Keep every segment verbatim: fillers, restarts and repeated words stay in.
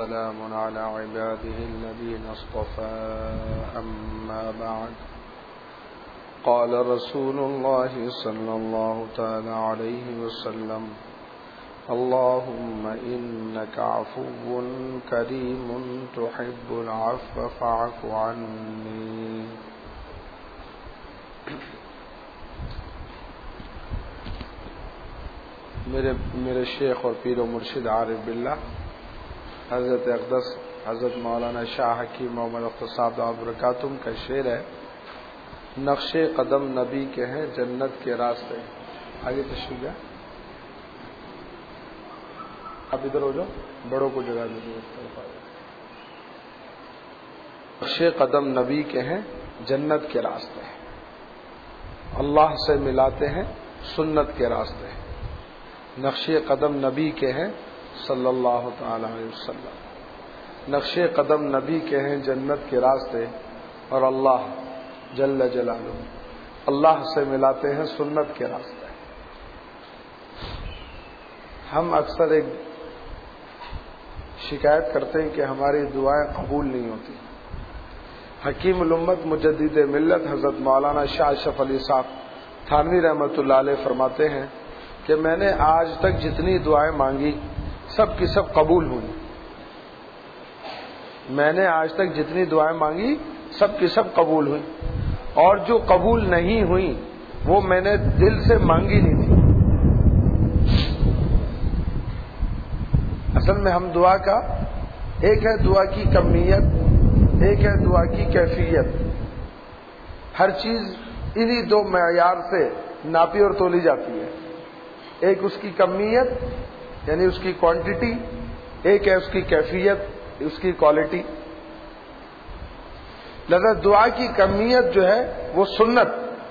وسلام على عباده الذين اصطفى أما بعد قال رسول الله صلى الله تعالى عليه وسلم اللهم إنك عفو كريم تحب العفو فاعف عني. میرے میرے شیخ اور پیر و مرشد عارف باللہ حضرت اقدس حضرت مولانا شاہ حکیم محمد اختر صاحب دعوت برکاتہم کا شعر ہے، نقش قدم نبی کے ہیں جنت کے راستے. آگے تشریح ہے، آپ ادھر ہو جاؤ، بڑوں کو جگہ دے. نقش قدم نبی کے ہیں جنت کے راستے، اللہ سے ملاتے ہیں سنت کے راستے. نقش قدم نبی کے ہیں صلی اللہ تعالی علیہ وسلم، نقش قدم نبی کے ہیں جنت کے راستے، اور اللہ جل جلالہ اللہ سے ملاتے ہیں سنت کے راستے. ہم اکثر ایک شکایت کرتے ہیں کہ ہماری دعائیں قبول نہیں ہوتی. حکیم الامت مجدد ملت حضرت مولانا شاہ اشرف علی صاحب تھانوی رحمۃ اللہ علیہ فرماتے ہیں کہ میں نے آج تک جتنی دعائیں مانگی سب کی سب قبول ہوئی. میں نے آج تک جتنی دعائیں مانگی سب کی سب قبول ہوئی، اور جو قبول نہیں ہوئی وہ میں نے دل سے مانگی نہیں تھی. اصل میں ہم دعا کا ایک ہے دعا کی کمیت، ایک ہے دعا کی کیفیت. ہر چیز انہی دو معیار سے ناپی اور تولی جاتی ہے. ایک اس کی کمیت یعنی اس کی کوانٹٹی، ایک ہے اس کی کیفیت، اس کی کوالٹی. لہذا دعا کی کمیت جو ہے وہ سنت،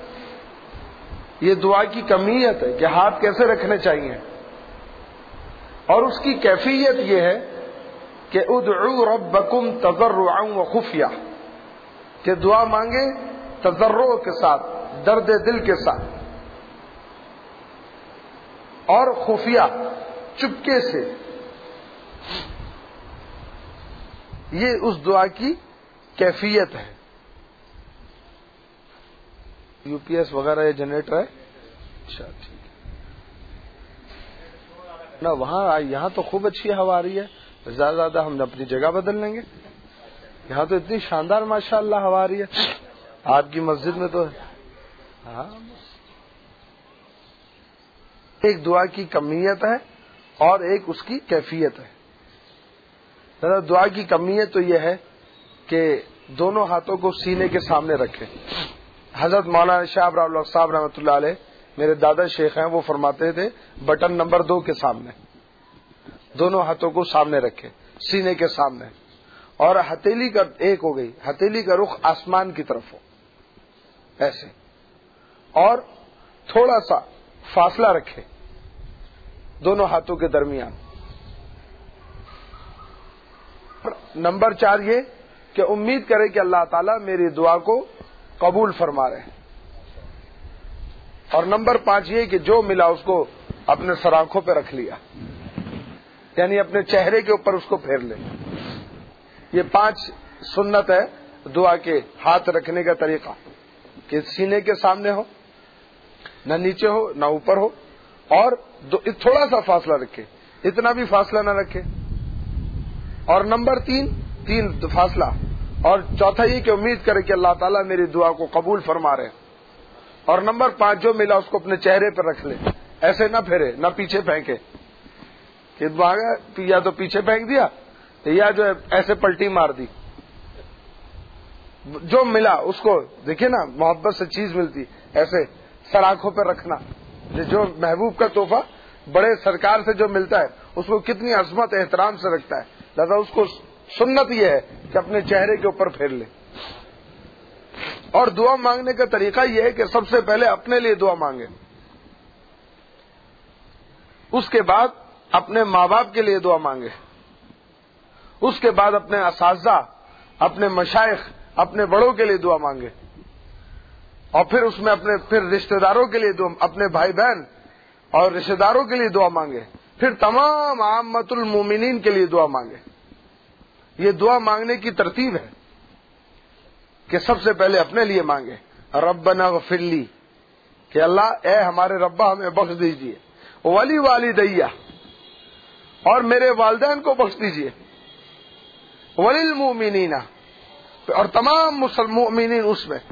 یہ دعا کی کمیت ہے کہ ہاتھ کیسے رکھنے چاہیے، اور اس کی کیفیت یہ ہے کہ ادعوا ربکم تضرعا وخفیہ، کہ دعا مانگے تضرع کے ساتھ، درد دل کے ساتھ، اور خفیہ چپکے سے. یہ اس دعا کی کیفیت ہے. یو پی ایس وغیرہ یہ جنریٹر ہے. اچھا ٹھیک ہے نا، وہاں یہاں تو خوب اچھی ہوا آ رہی ہے. زیادہ زیادہ ہم اپنی جگہ بدل لیں گے. یہاں تو اتنی شاندار ماشاء اللہ ہوا آ رہی ہے. آپ کی مسجد میں تو ہاں ایک دعا کی کمیت ہے اور ایک اس کی کیفیت ہے. دعا کی کمیت تو یہ ہے کہ دونوں ہاتھوں کو سینے کے سامنے رکھے. حضرت مولانا شاہ ابراہیم صاحب رحمۃ اللہ علیہ میرے دادا شیخ ہیں، وہ فرماتے تھے بٹن نمبر دو کے سامنے دونوں ہاتھوں کو سامنے رکھے سینے کے سامنے، اور ہتھیلی کا ایک ہو گئی، ہتھیلی کا رخ آسمان کی طرف ہو ایسے، اور تھوڑا سا فاصلہ رکھے دونوں ہاتھوں کے درمیان. نمبر چار یہ کہ امید کرے کہ اللہ تعالیٰ میری دعا کو قبول فرما رہے ہیں. اور نمبر پانچ یہ کہ جو ملا اس کو اپنے سر آنکھوں پہ رکھ لیا، یعنی اپنے چہرے کے اوپر اس کو پھیر لے. یہ پانچ سنت ہے دعا کے ہاتھ رکھنے کا طریقہ، کہ سینے کے سامنے ہو، نہ نیچے ہو نہ اوپر ہو، اور تھوڑا سا فاصلہ رکھے، اتنا بھی فاصلہ نہ رکھے. اور نمبر تین تین فاصلہ، اور چوتھا یہ کہ امید کرے کہ اللہ تعالیٰ میری دعا کو قبول فرما رہے ہیں. اور نمبر پانچ جو ملا اس کو اپنے چہرے پر رکھ لے، ایسے نہ پھیرے نہ پیچھے پھینکے کہ یا تو پیچھے پھینک دیا یا جو ہے ایسے پلٹی مار دی. جو ملا اس کو دیکھیے نا، محبت سے چیز ملتی ایسے سر آنکھوں پہ رکھنا. جو محبوب کا تحفہ بڑے سرکار سے جو ملتا ہے اس کو کتنی عظمت احترام سے رکھتا ہے. لہذا اس کو سنت یہ ہے کہ اپنے چہرے کے اوپر پھیر لے. اور دعا مانگنے کا طریقہ یہ ہے کہ سب سے پہلے اپنے لیے دعا مانگے، اس کے بعد اپنے ماں باپ کے لیے دعا مانگے، اس کے بعد اپنے اساتذہ، اپنے مشائخ، اپنے بڑوں کے لیے دعا مانگے، اور پھر اس میں اپنے پھر رشتہ داروں کے لیے دعا، اپنے بھائی بہن اور رشتہ داروں کے لیے دعا مانگے، پھر تمام عامت المومنین کے لیے دعا مانگے. یہ دعا مانگنے کی ترتیب ہے کہ سب سے پہلے اپنے لیے مانگے، ربنا اغفر لی، کہ اللہ اے ہمارے ربا ہمیں بخش دیجئے، ولی والدیہ، اور میرے والدین کو بخش دیجئے، وللمؤمنین، اور تمام مؤمنین اس میں۔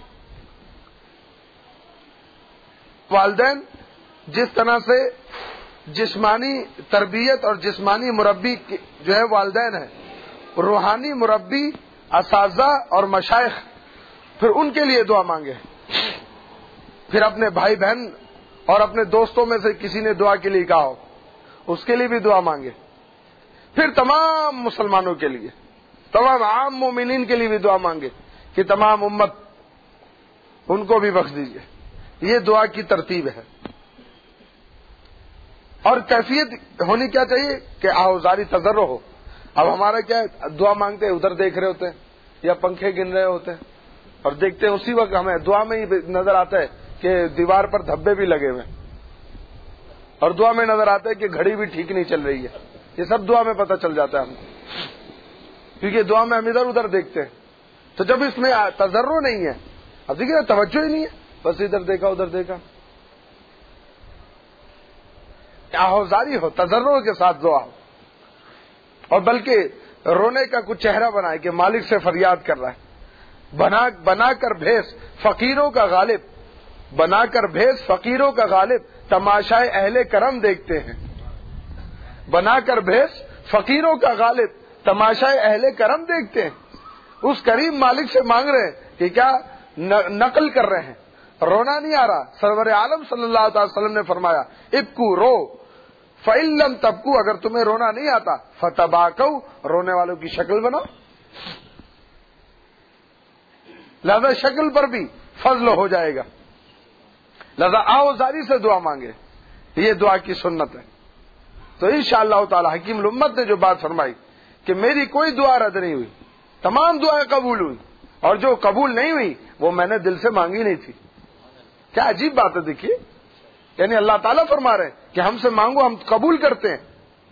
والدین جس طرح سے جسمانی تربیت اور جسمانی مربی جو ہے والدین ہیں، روحانی مربی اساتذہ اور مشائخ، پھر ان کے لیے دعا مانگے، پھر اپنے بھائی بہن اور اپنے دوستوں میں سے کسی نے دعا کے لیے کہا ہو اس کے لیے بھی دعا مانگے، پھر تمام مسلمانوں کے لیے، تمام عام مومنین کے لیے بھی دعا مانگے کہ تمام امت ان کو بھی بخش دیجیے۔ یہ دعا کی ترتیب ہے۔ اور کیفیت ہونی کیا چاہیے کہ آہوزاری تضرع ہو۔ اب ہمارا کیا ہے، دعا مانگتے ہیں ادھر دیکھ رہے ہوتے ہیں یا پنکھے گن رہے ہوتے ہیں اور دیکھتے ہیں اسی وقت ہمیں دعا میں ہی نظر آتا ہے کہ دیوار پر دھبے بھی لگے ہوئے ہیں، اور دعا میں نظر آتا ہے کہ گھڑی بھی ٹھیک نہیں چل رہی ہے۔ یہ سب دعا میں پتہ چل جاتا ہے ہم، کیونکہ دعا میں ہم ادھر ادھر دیکھتے ہیں۔ تو جب اس میں تضرع نہیں ہے، اب دیکھیے توجہ ہی نہیں ہے، بس ادھر دیکھا ادھر دیکھا، آہوزاری ہو، تضرع کے ساتھ دعا ہو، اور بلکہ رونے کا کچھ چہرہ بنائے کہ مالک سے فریاد کر رہا ہے۔ بنا بنا کر بھیس فقیروں کا غالب، بنا کر بھیس فقیروں کا غالب، تماشائے اہل کرم دیکھتے ہیں۔ بنا کر بھیس فقیروں کا غالب، تماشائے اہل کرم دیکھتے ہیں۔ اس کریم مالک سے مانگ رہے ہیں کہ کیا نقل کر رہے ہیں، رونا نہیں آ رہا۔ سرور عالم صلی اللہ تعالی وسلم نے فرمایا ابکو، رو، فَإِن لَّمْ تَبْكُوا، اگر تمہیں رونا نہیں آتا فَتَبَاكَوْا، رونے والوں کی شکل بناؤ۔ لہذا شکل پر بھی فضل ہو جائے گا، لہذا آوزاری سے دعا مانگے، یہ دعا کی سنت ہے۔ تو انشاءاللہ تعالی حکیم الامت نے جو بات فرمائی کہ میری کوئی دعا رد نہیں ہوئی، تمام دعائیں قبول ہوئی، اور جو قبول نہیں ہوئی وہ میں نے دل سے مانگی نہیں تھی۔ کیا عجیب بات ہے، دیکھیے، یعنی اللہ تعالیٰ فرما رہے ہیں کہ ہم سے مانگو، ہم قبول کرتے ہیں۔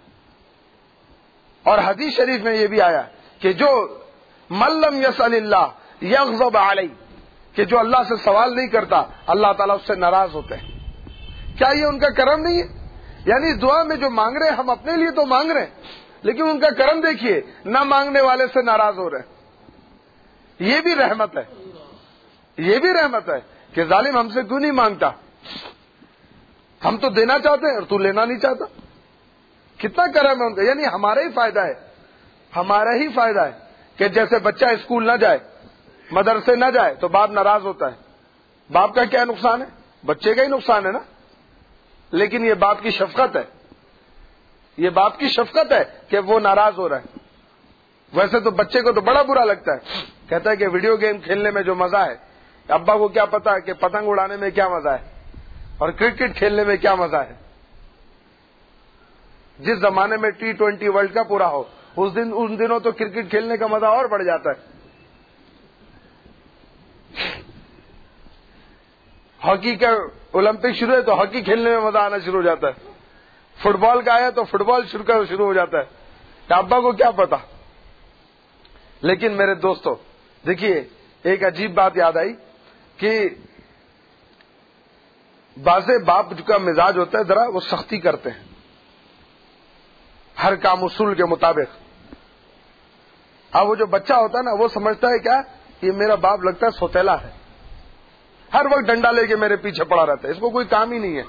اور حدیث شریف میں یہ بھی آیا کہ جو من لم یسأل اللہ یغضب علیہ، کہ جو اللہ سے سوال نہیں کرتا اللہ تعالیٰ اس سے ناراض ہوتے ہیں۔ کیا یہ ان کا کرم نہیں ہے؟ یعنی دعا میں جو مانگ رہے ہیں ہم اپنے لیے تو مانگ رہے ہیں، لیکن ان کا کرم دیکھیے، نہ مانگنے والے سے ناراض ہو رہے ہیں۔ یہ بھی رحمت ہے، یہ بھی رحمت ہے کہ ظالم ہم سے کیوں نہیں مانگتا، ہم تو دینا چاہتے ہیں اور تو لینا نہیں چاہتا۔ کتنا کرم ہے ان کا، یعنی ہمارا ہی فائدہ ہے، ہمارا ہی فائدہ ہے کہ جیسے بچہ اسکول نہ جائے، مدرسے نہ جائے تو باپ ناراض ہوتا ہے۔ باپ کا کیا نقصان ہے؟ بچے کا ہی نقصان ہے نا، لیکن یہ باپ کی شفقت ہے، یہ باپ کی شفقت ہے کہ وہ ناراض ہو رہا ہے۔ ویسے تو بچے کو تو بڑا برا لگتا ہے، کہتا ہے کہ ویڈیو گیم کھیلنے میں جو مزہ ہے، ابا کو کیا پتا ہے کہ پتنگ اڑانے میں کیا مزہ ہے اور کرکٹ کھیلنے میں کیا مزہ ہے۔ جس زمانے میں ٹی ٹوینٹی ورلڈ کپ پورا ہو، اس دن ان دنوں تو کرکٹ کھیلنے کا مزہ اور بڑھ جاتا ہے۔ ہاکی کا اولمپک شروع ہے تو ہاکی کھیلنے میں مزہ آنا شروع ہو جاتا ہے، فٹ بال کا آیا تو فٹ بال شروع ہو جاتا ہے، کہ ابا کو کیا پتا۔ لیکن میرے دوستو دیکھیے، ایک عجیب بات یاد آئی کہ بعض باپ کا مزاج ہوتا ہے ذرا وہ سختی کرتے ہیں ہر کام اصول کے مطابق۔ اب وہ جو بچہ ہوتا ہے نا وہ سمجھتا ہے کیا، یہ میرا باپ لگتا ہے سوتیلا ہے، ہر وقت ڈنڈا لے کے میرے پیچھے پڑا رہتا ہے، اس کو کوئی کام ہی نہیں ہے،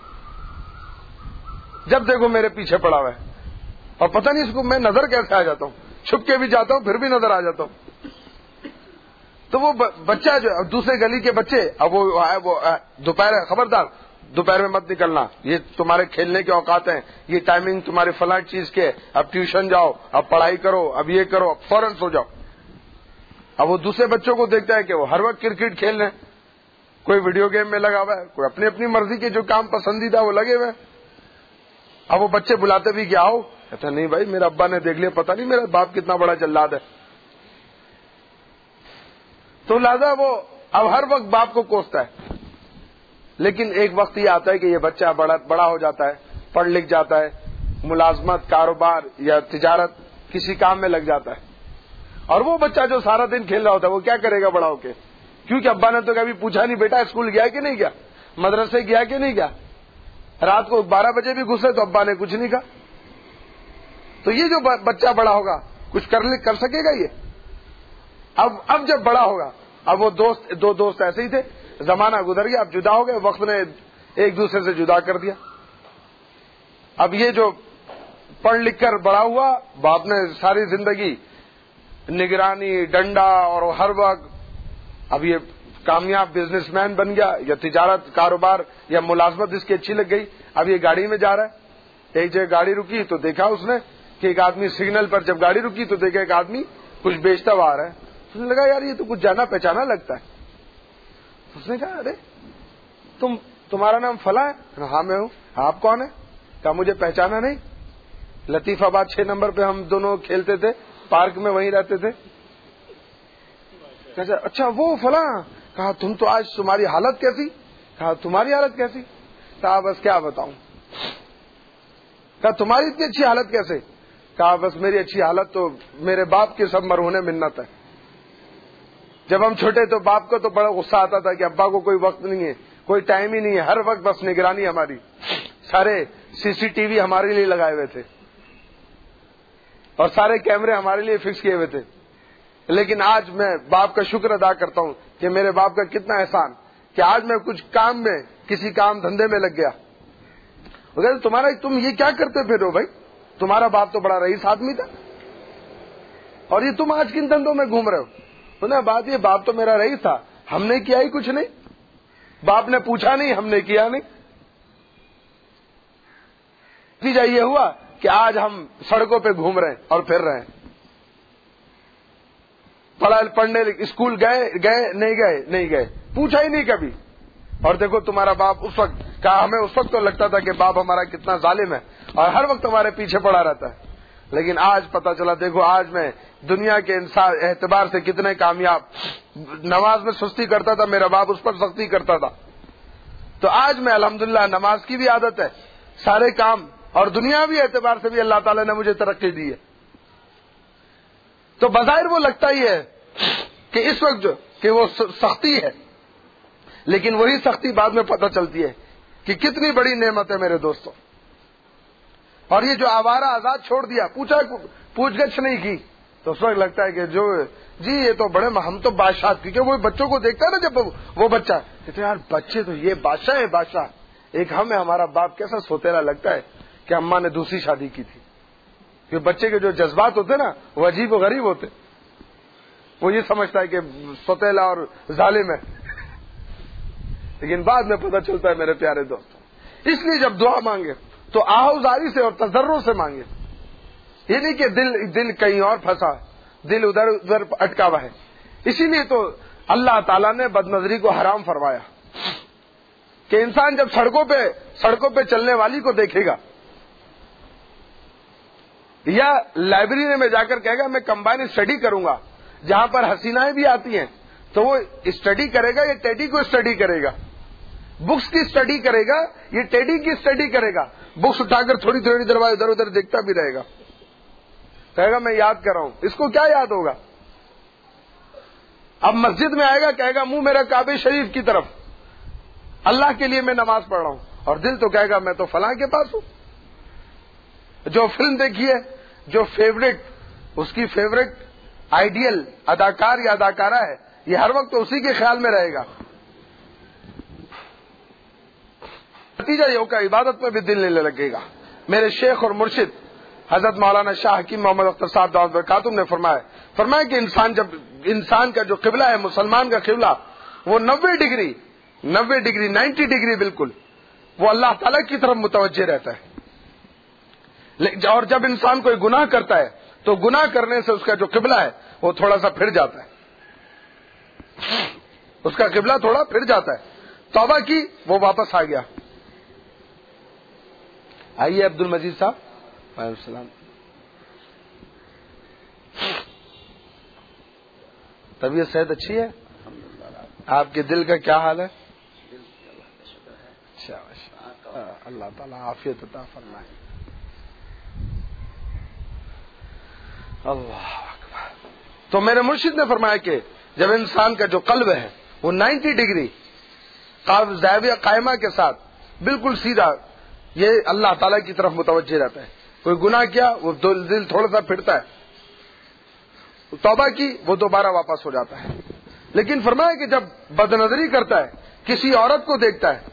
جب دیکھو میرے پیچھے پڑا ہوا ہے، اور پتہ نہیں اس کو میں نظر کیسے آ جاتا ہوں، چھپ کے بھی جاتا ہوں پھر بھی نظر آ جاتا ہوں۔ تو وہ بچہ جو دوسرے گلی کے بچے، اب وہ دوپہر خبردار دوپہر میں مت نکلنا، یہ تمہارے کھیلنے کے اوقات ہیں، یہ ٹائمنگ تمہاری فلاں چیز کے، اب ٹیوشن جاؤ، اب پڑھائی کرو، اب یہ کرو، اب فوراً سو جاؤ۔ اب وہ دوسرے بچوں کو دیکھتا ہے کہ وہ ہر وقت کرکٹ کھیل رہے ہیں، کوئی ویڈیو گیم میں لگا ہوا ہے، کوئی اپنی اپنی مرضی کے جو کام پسندیدہ وہ لگے ہوئے ہیں۔ اب وہ بچے بلاتے بھی کہ آؤ، کہتا نہیں بھائی میرے ابا نے دیکھ لیا، پتہ نہیں میرا باپ کتنا بڑا جلاد ہے۔ تو لہذا وہ اب ہر وقت باپ کو کوستا ہے، لیکن ایک وقت یہ آتا ہے کہ یہ بچہ بڑا بڑا ہو جاتا ہے، پڑھ لکھ جاتا ہے، ملازمت، کاروبار یا تجارت کسی کام میں لگ جاتا ہے، اور وہ بچہ جو سارا دن کھیل رہا ہوتا ہے وہ کیا کرے گا بڑا ہو کے؟ کیونکہ ابا نے تو کبھی پوچھا نہیں بیٹا اسکول گیا کہ نہیں گیا, مدرسے گیا کہ نہیں گیا. رات کو بارہ بجے بھی گھسے تو ابا نے کچھ نہیں کہا. تو یہ جو بچہ بڑا ہوگا کچھ کر کر سکے گا یہ؟ اب اب جب بڑا ہوگا, اب وہ دوست دو دوست ایسے ہی تھے, زمانہ گزر گیا, اب جدا ہو گئے, وقت نے ایک دوسرے سے جدا کر دیا. اب یہ جو پڑھ لکھ کر بڑا ہوا, باپ نے ساری زندگی نگرانی, ڈنڈا اور ہر وقت, اب یہ کامیاب بزنس مین بن گیا, یا تجارت کاروبار یا ملازمت اس کی اچھی لگ گئی, اب یہ گاڑی میں جا رہا ہے. ایک جگہ گاڑی رکی تو دیکھا اس نے کہ ایک آدمی سگنل پر, جب گاڑی رکی تو دیکھا ایک آدمی کچھ بیچتا ہوا آ رہا ہے. اس نے لگا یار یہ تو کچھ جانا پہچانا لگتا ہے. اس نے کہا ارے تم تمہارا نام فلاں ہے؟ ہاں میں ہوں. آپ کون ہیں؟ کہا مجھے پہچانا نہیں, لطیف آباد چھ نمبر پہ ہم دونوں کھیلتے تھے, پارک میں وہیں رہتے تھے. اچھا وہ فلاں. کہا تم تو آج تمہاری حالت کیسی؟ کہا تمہاری حالت کیسی؟ کہا بس کیا بتاؤں. کہا تمہاری اتنی اچھی حالت کیسے؟ کہا بس میری اچھی حالت تو میرے باپ کی سب مرہون منت ہے. جب ہم چھوٹے تو باپ کو تو بڑا غصہ آتا تھا کہ ابا کو کوئی وقت نہیں ہے, کوئی ٹائم ہی نہیں ہے, ہر وقت بس نگرانی ہماری, سارے سی سی ٹی وی ہمارے لیے لگائے ہوئے تھے اور سارے کیمرے ہمارے لیے فکس کیے ہوئے تھے. لیکن آج میں باپ کا شکر ادا کرتا ہوں کہ میرے باپ کا کتنا احسان کہ آج میں کچھ کام میں کسی کام دھندے میں لگ گیا. تمہارا تم یہ کیا کرتے پھر ہو بھائی؟ تمہارا باپ تو بڑا رئیس آدمی تھا اور یہ تم آج کن دھندوں میں گھوم رہے ہو؟ انہیں بات یہ باپ تو میرا رئیس تھا, ہم نے کیا ہی کچھ نہیں, باپ نے پوچھا نہیں, ہم نے کیا نہیں. نتیجہ یہ ہوا کہ آج ہم سڑکوں پہ گھوم رہے ہیں اور پھر رہے ہیں. پڑھا پڑھنے اسکول گئے گئے نہیں گئے نہیں گئے پوچھا ہی نہیں کبھی. اور دیکھو تمہارا باپ اس وقت کہا, ہمیں اس وقت تو لگتا تھا کہ باپ ہمارا کتنا ظالم ہے اور ہر وقت ہمارے پیچھے پڑا رہتا ہے. لیکن آج پتا چلا, دیکھو آج میں دنیا کے انسان اعتبار سے کتنے کامیاب. نماز میں سستی کرتا تھا میرا باپ, اس پر سختی کرتا تھا. تو آج میں الحمدللہ نماز کی بھی عادت ہے, سارے کام, اور دنیاوی اعتبار سے بھی اللہ تعالیٰ نے مجھے ترقی دی ہے. تو بظاہر وہ لگتا ہی ہے کہ اس وقت جو کہ وہ سختی ہے, لیکن وہی سختی بعد میں پتہ چلتی ہے کہ کتنی بڑی نعمت ہے میرے دوستوں. اور یہ جو آوارہ آزاد چھوڑ دیا, پوچھا پوچھ گچھ نہیں کی, تو اس وقت لگتا ہے کہ جو جی یہ تو بڑے ہم تو بادشاہ, کیونکہ وہ بچوں کو دیکھتا ہے نا, جب وہ بچہ کہتے یار بچے تو یہ بادشاہ ہے بادشاہ. ایک ہم ہے, ہمارا باپ کیسا سوتیلا لگتا ہے کہ اماں نے دوسری شادی کی تھی. کہ بچے کے جو جذبات ہوتے نا وہ عجیب و غریب ہوتے. وہ یہ سمجھتا ہے کہ سوتیلا اور ظالم ہے, لیکن بعد میں پتہ چلتا ہے میرے پیارے دوستوں. اس لیے جب دعا مانگے تو آہوزاری سے اور تضرع سے مانگے. یہ نہیں کہ دل دل کہیں اور پھنسا, دل ادھر ادھر اٹکا ہوا ہے. اسی لیے تو اللہ تعالیٰ نے بد نظری کو حرام فرمایا کہ انسان جب سڑکوں پہ سڑکوں پہ چلنے والی کو دیکھے گا یا لائبریری میں جا کر کہے گا میں کمبائن اسٹڈی کروں گا جہاں پر حسینائیں بھی آتی ہیں, تو وہ اسٹڈی کرے گا یا ٹیڈی کو اسٹڈی کرے گا؟ بکس کی اسٹڈی کرے گا یہ ٹیڈی کی اسٹڈی کرے گا؟ بکس اٹھا کر تھوڑی تھوڑی دیر بعد ادھر ادھر دیکھتا بھی رہے گا, کہے گا میں یاد کر رہا ہوں. اس کو کیا یاد ہوگا؟ اب مسجد میں آئے گا, کہے گا منہ میرا کعبہ شریف کی طرف, اللہ کے لیے میں نماز پڑھ رہا ہوں, اور دل تو کہے گا میں تو فلاں کے پاس ہوں. جو فلم دیکھی ہے, جو فیوریٹ اس کی فیوریٹ آئیڈیل اداکار یا اداکارہ ہے, یہ ہر وقت تو اسی کے خیال میں رہے گا. نتیجہ یہ ہوگا عبادت میں بھی دل نہیں لگے گا. میرے شیخ اور مرشد حضرت مولانا شاہ حکیم محمد اختر صاحب دعوت برکاتہ نے فرمایا فرمایا کہ انسان جب انسان کا جو قبلہ ہے, مسلمان کا قبلہ, وہ نوے ڈگری نوے ڈگری نائنٹی ڈگری بالکل وہ اللہ تعالیٰ کی طرف متوجہ رہتا ہے. اور جب انسان کوئی گناہ کرتا ہے تو گناہ کرنے سے اس کا جو قبلہ ہے وہ تھوڑا سا پھر جاتا ہے, اس کا قبلہ تھوڑا پھر جاتا ہے. توبہ کی, وہ واپس آ گیا. آئیے عبد المجید صاحب. وعلیکم السلام. طبیعت صحت اچھی ہے؟ آپ کے دل کا کیا حال ہے؟ اچھا, اللہ تعالیٰ عافیت عطا فرمائے. اللہ اکبر. تو میرے مرشد نے فرمایا کہ جب انسان کا جو قلب ہے وہ نائنٹی ڈگری زاویہ قائمہ کے ساتھ بالکل سیدھا یہ اللہ تعالیٰ کی طرف متوجہ رہتا ہے، کوئی گناہ کیا وہ دل تھوڑا سا پھرتا ہے، توبہ کی وہ دوبارہ واپس ہو جاتا ہے. لیکن فرمایا کہ جب بد نظری کرتا ہے، کسی عورت کو دیکھتا ہے،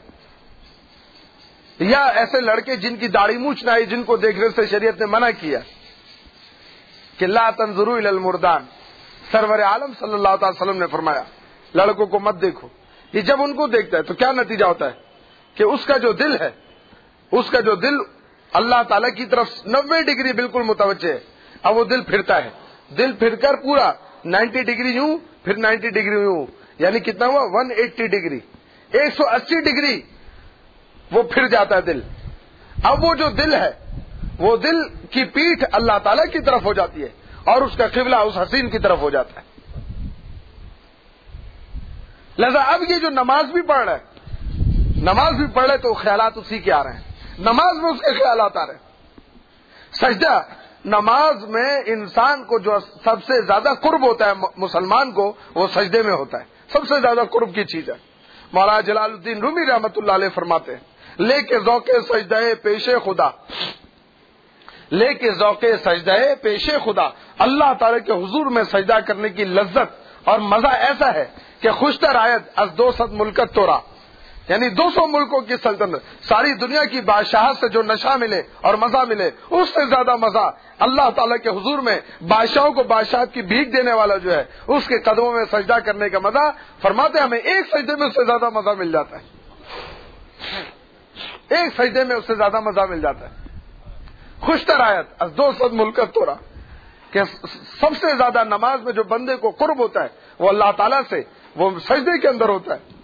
یا ایسے لڑکے جن کی داڑھی مونچھ نہ آئی جن کو دیکھنے سے شریعت نے منع کیا کہ لا تنظروا الی المردان، سرور عالم صلی اللہ تعالی وسلم نے فرمایا لڑکوں کو مت دیکھو. یہ جب ان کو دیکھتا ہے تو کیا نتیجہ ہوتا ہے کہ اس کا جو دل ہے، اس کا جو دل اللہ تعالی کی طرف نوے ڈگری بالکل متوجہ ہے. اب وہ دل پھرتا ہے، دل پھر کر پورا نائنٹی ڈگری یوں پھر نائنٹی ڈگری یوں، یعنی کتنا ہوا ون ایٹی ڈگری، ایک سو اسی ڈگری وہ پھر جاتا ہے دل. اب وہ جو دل ہے وہ دل کی پیٹھ اللہ تعالی کی طرف ہو جاتی ہے اور اس کا قبلہ اس حسین کی طرف ہو جاتا ہے. لہذا اب یہ جو نماز بھی پڑھ رہا ہے، نماز بھی پڑھ رہے تو خیالات اسی کے آ رہے ہیں، نماز میں اس کے خیالات آ رہے ہیں. سجدہ، نماز میں انسان کو جو سب سے زیادہ قرب ہوتا ہے مسلمان کو وہ سجدے میں ہوتا ہے، سب سے زیادہ قرب کی چیز ہے. مولانا جلال الدین رومی رحمت اللہ علیہ فرماتے ہیں لے کے ذوق سجدہ پیش خدا، لے کے ذوق سجدہ پیش خدا، اللہ تعالی کے حضور میں سجدہ کرنے کی لذت اور مزہ ایسا ہے کہ خوشتر آیت از دو ست ملکت تورا، یعنی دو سو ملکوں کی سلطنت، ساری دنیا کی بادشاہت سے جو نشہ ملے اور مزہ ملے اس سے زیادہ مزہ اللہ تعالیٰ کے حضور میں بادشاہوں کو بادشاہت کی بھیک دینے والا جو ہے اس کے قدموں میں سجدہ کرنے کا مزہ. فرماتے ہمیں ایک سجدے میں اس سے زیادہ مزہ مل جاتا ہے، ایک سجدے میں اس سے زیادہ مزہ مل جاتا ہے. خوشتر آیت از دو سد ملکت تورا، کہ سب سے زیادہ نماز میں جو بندے کو قرب ہوتا ہے وہ اللہ تعالیٰ سے وہ سجدے کے اندر ہوتا ہے.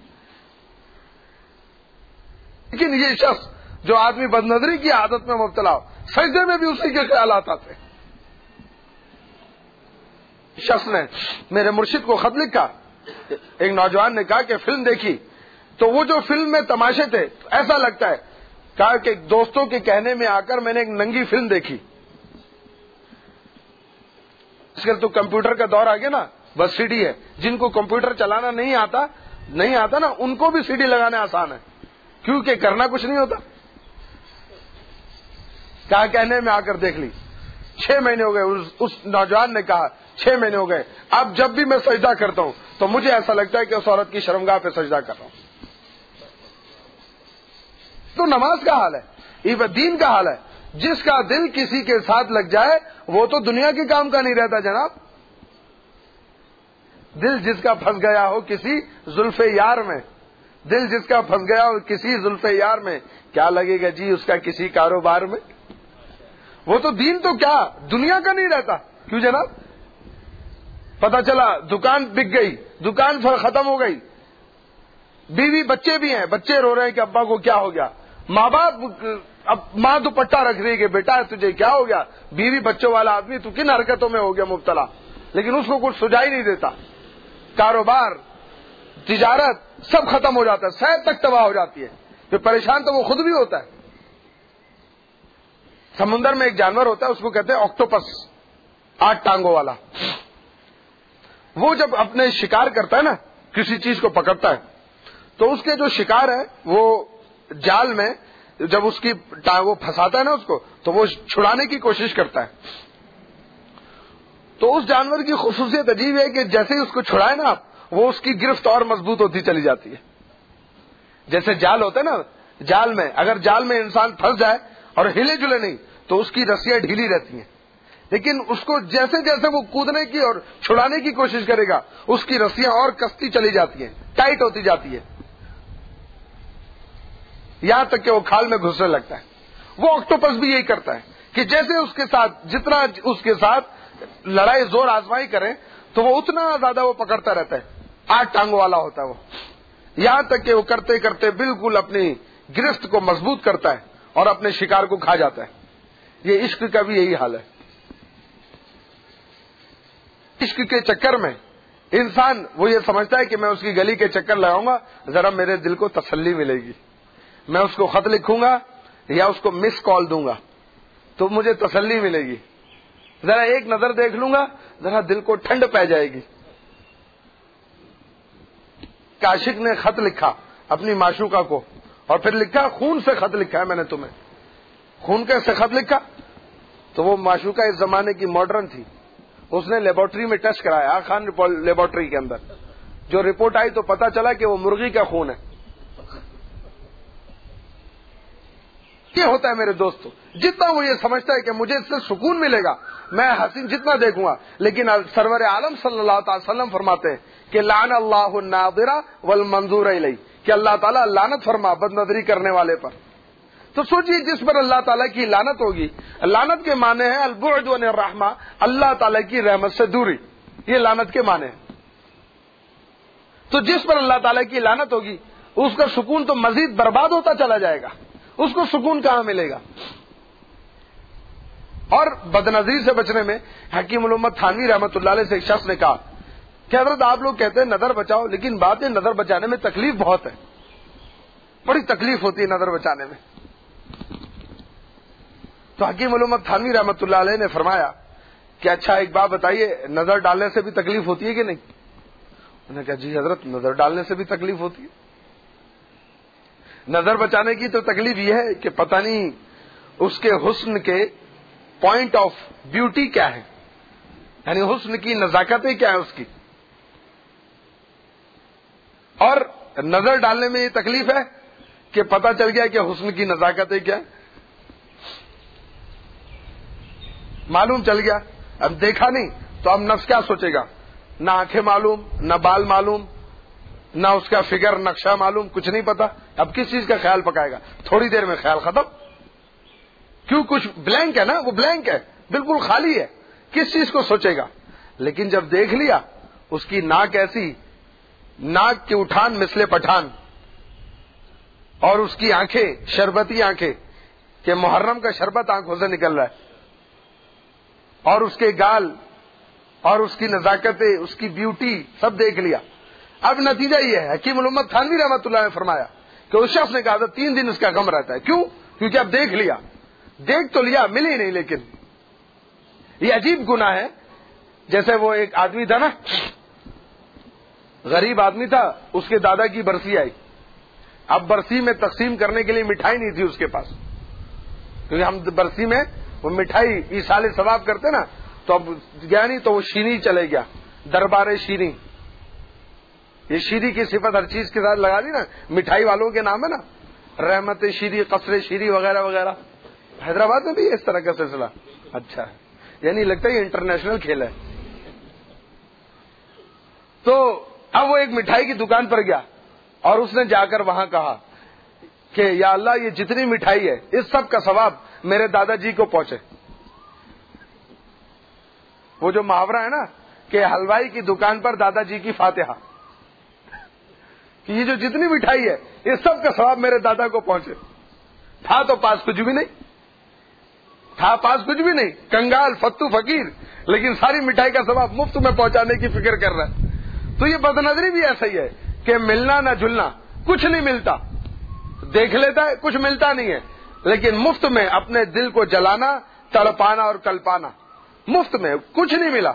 لیکن یہ شخص جو آدمی بد نظری کی عادت میں مبتلا ہو، سجدے میں بھی اسی کے خیالات آتے ہیں. شخص نے میرے مرشد کو خط لکھا، ایک نوجوان نے کہا کہ فلم دیکھی تو وہ جو فلم میں تماشے تھے ایسا لگتا ہے، کہا کہ دوستوں کے کہنے میں آ کر میں نے ایک ننگی فلم دیکھی. آج کل تو کمپیوٹر کا دور آ گیا نا، بس سی ڈی ہے. جن کو کمپیوٹر چلانا نہیں آتا نہیں آتا نا ان کو بھی سی ڈی لگانا آسان ہے، کیونکہ کرنا کچھ نہیں ہوتا. کہا کہنے میں آ کر دیکھ لی. چھ مہینے ہو گئے، اس نوجوان نے کہا چھ مہینے ہو گئے، اب جب بھی میں سجدہ کرتا ہوں تو مجھے ایسا لگتا ہے کہ اس عورت کی شرمگاہ پہ سجدہ کر رہا ہوں. تو نماز کا حال ہے، یہ دین کا حال ہے. جس کا دل کسی کے ساتھ لگ جائے وہ تو دنیا کے کام کا نہیں رہتا جناب. دل جس کا پھنس گیا ہو کسی زلف یار میں، دل جس کا پھنس گیا ہو کسی زلف یار میں، کیا لگے گا جی اس کا کسی کاروبار میں. وہ تو دین تو کیا دنیا کا نہیں رہتا. کیوں جناب؟ پتا چلا دکان بک گئی، دکان ختم ہو گئی، بیوی بچے بھی ہیں، بچے رو رہے ہیں کہ ابا کو کیا ہو گیا. ماں باپ اب ماں دوپٹہ رکھ رہی ہے کہ بیٹا تجھے کیا ہو گیا، بیوی بچوں والا آدمی تو کن حرکتوں میں ہو گیا مبتلا، لیکن اس کو کچھ سجائی نہیں دیتا. کاروبار تجارت سب ختم ہو جاتا ہے، صحت تک تباہ ہو جاتی ہے. جو پریشان تو وہ خود بھی ہوتا ہے. سمندر میں ایک جانور ہوتا ہے اس کو کہتے ہیں آکٹوپس، آٹھ ٹانگوں والا. وہ جب اپنے شکار کرتا ہے نا، کسی چیز کو پکڑتا ہے تو اس کے جو شکار ہے وہ جال میں جب اس کی وہ پھنساتا ہے نا اس کو تو وہ چھڑانے کی کوشش کرتا ہے. تو اس جانور کی خصوصیت عجیب ہے کہ جیسے ہی اس کو چھڑائے نا آپ، وہ اس کی گرفت اور مضبوط ہوتی چلی جاتی ہے. جیسے جال ہوتا ہے نا، جال میں اگر جال میں انسان پھنس جائے اور ہلے جلے نہیں تو اس کی رسیاں ڈھیلی رہتی ہیں، لیکن اس کو جیسے جیسے وہ کودنے کی اور چھڑانے کی کوشش کرے گا اس کی رسیاں اور کستی چلی جاتی ہیں، ٹائٹ ہوتی جاتی ہے، یہاں تک کہ وہ کھال میں گھسنے لگتا ہے. وہ آکٹوپس بھی یہی کرتا ہے کہ جیسے اس کے ساتھ جتنا اس کے ساتھ لڑائی زور آزمائی کریں تو وہ اتنا زیادہ وہ پکڑتا رہتا ہے. آٹھ ٹانگوں والا ہوتا ہے وہ، یہاں تک کہ وہ کرتے کرتے بالکل اپنی گرفت کو مضبوط کرتا ہے اور اپنے شکار کو کھا جاتا ہے. یہ عشق کا بھی یہی حال ہے. عشق کے چکر میں انسان وہ یہ سمجھتا ہے کہ میں اس کی گلی کے چکر لگاؤں گا ذرا میرے دل کو تسلی ملے گی، میں اس کو خط لکھوں گا یا اس کو مس کال دوں گا تو مجھے تسلی ملے گی. ذرا ایک نظر دیکھ لوں گا ذرا دل کو ٹھنڈ پہ جائے گی. کاشق نے خط لکھا اپنی معشوقہ کو اور پھر لکھا خون سے خط لکھا ہے میں نے تمہیں. خون کیسے خط لکھا؟ تو وہ معشوقہ اس زمانے کی ماڈرن تھی, اس نے لیبورٹری میں ٹیسٹ کرایا, خان لیبورٹری کے اندر جو رپورٹ آئی تو پتا چلا کہ وہ مرغی کا خون ہے. یہ ہوتا ہے میرے دوستو, جتنا وہ یہ سمجھتا ہے کہ مجھے اس سے سکون ملے گا میں حسین جتنا دیکھوں گا, لیکن سرور عالم صلی اللہ تعالی وسلم فرماتے ہیں کہ لعن اللہ الناظر والمنظور الیہ, کہ اللہ تعالیٰ لعنت فرما بد نظری کرنے والے پر. تو سوچئے جس پر اللہ تعالیٰ کی لعنت ہوگی, لعنت کے معنی ہے البعد عن الرحمہ, اللہ تعالیٰ کی رحمت سے دوری, یہ لعنت کے معنی ہے. تو جس پر اللہ تعالیٰ کی لعنت ہوگی اس کا سکون تو مزید برباد ہوتا چلا جائے گا, اس کو سکون کہاں ملے گا. اور بدنظری سے بچنے میں حکیم الامت تھانوی رحمۃ اللہ علیہ سے ایک شخص نے کہا کہ حضرت آپ لوگ کہتے ہیں نظر بچاؤ, لیکن بات ہے نظر بچانے میں تکلیف بہت ہے, بڑی تکلیف ہوتی ہے نظر بچانے میں. تو حکیم الامت تھانوی رحمۃ اللہ علیہ نے فرمایا کہ اچھا ایک بات بتائیے, نظر ڈالنے سے بھی تکلیف ہوتی ہے کہ نہیں؟ انہوں نے کہا جی حضرت نظر ڈالنے سے بھی تکلیف ہوتی ہے. نظر بچانے کی تو تکلیف یہ ہے کہ پتہ نہیں اس کے حسن کے پوائنٹ آف بیوٹی کیا ہے, یعنی حسن کی نزاکتیں کیا ہے اس کی. اور نظر ڈالنے میں یہ تکلیف ہے کہ پتہ چل گیا کہ حسن کی نزاکتیں کیا ہے, معلوم چل گیا. اب دیکھا نہیں تو اب نفس کیا سوچے گا, نہ آنکھیں معلوم, نہ بال معلوم, نہ اس کا فگر نقشہ معلوم, کچھ نہیں پتا. اب کس چیز کا خیال پکائے گا؟ تھوڑی دیر میں خیال ختم. کیوں؟ کچھ بلینک ہے نا, وہ بلینک ہے, بالکل خالی ہے, کس چیز کو سوچے گا. لیکن جب دیکھ لیا اس کی ناک ایسی, ناک کی اٹھان مثل پٹھان, اور اس کی آنکھیں شربتی آنکھیں کہ محرم کا شربت آنکھوں سے نکل رہا ہے, اور اس کے گال اور اس کی نزاکتیں, اس کی بیوٹی سب دیکھ لیا. اب نتیجہ یہ ہے, حکیم الامت تھانوی رحمۃ اللہ نے فرمایا کہ اس شخص نے کہا تھا تین دن اس کا غم رہتا ہے. کیوں؟ کیونکہ اب دیکھ لیا, دیکھ تو لیا, ملی نہیں. لیکن یہ عجیب گناہ ہے. جیسے وہ ایک آدمی تھا نا, غریب آدمی تھا, اس کے دادا کی برسی آئی. اب برسی میں تقسیم کرنے کے لیے مٹھائی نہیں تھی اس کے پاس, کیونکہ ہم برسی میں وہ مٹھائی ایصال ثواب کرتے نا, تو اب گیا نہیں تو وہ شیریں چلے گیا, دربار شیریں. یہ شیریں کی صفت ہر چیز کے ساتھ لگا دی نا, مٹھائی والوں کے نام ہے نا, رحمت شیریں, قصر شیریں وغیرہ وغیرہ. حیدرآباد میں بھی اس طرح کا سلسلہ اچھا ہے, یعنی لگتا ہے یہ انٹرنیشنل کھیل ہے. تو اب وہ ایک مٹھائی کی دکان پر گیا اور اس نے جا کر وہاں کہا کہ یا اللہ یہ جتنی مٹھائی ہے اس سب کا ثواب میرے دادا جی کو پہنچے. وہ جو محاورہ ہے نا کہ حلوائی کی دکان پر دادا جی کی فاتحہ, کہ یہ جو جتنی مٹھائی ہے اس سب کا ثواب میرے دادا کو پہنچے. تھا تو پاس کچھ بھی نہیں, تھا پاس کچھ بھی نہیں, کنگال فتو فقیر, لیکن ساری مٹھائی کا ثواب مفت میں پہنچانے کی فکر کر رہا ہے. تو یہ بدنظری بھی ایسا ہی ہے کہ ملنا نہ جلنا, کچھ نہیں ملتا, دیکھ لیتا ہے کچھ ملتا نہیں ہے, لیکن مفت میں اپنے دل کو جلانا, تڑپانا اور کلپانا, مفت میں کچھ نہیں ملا.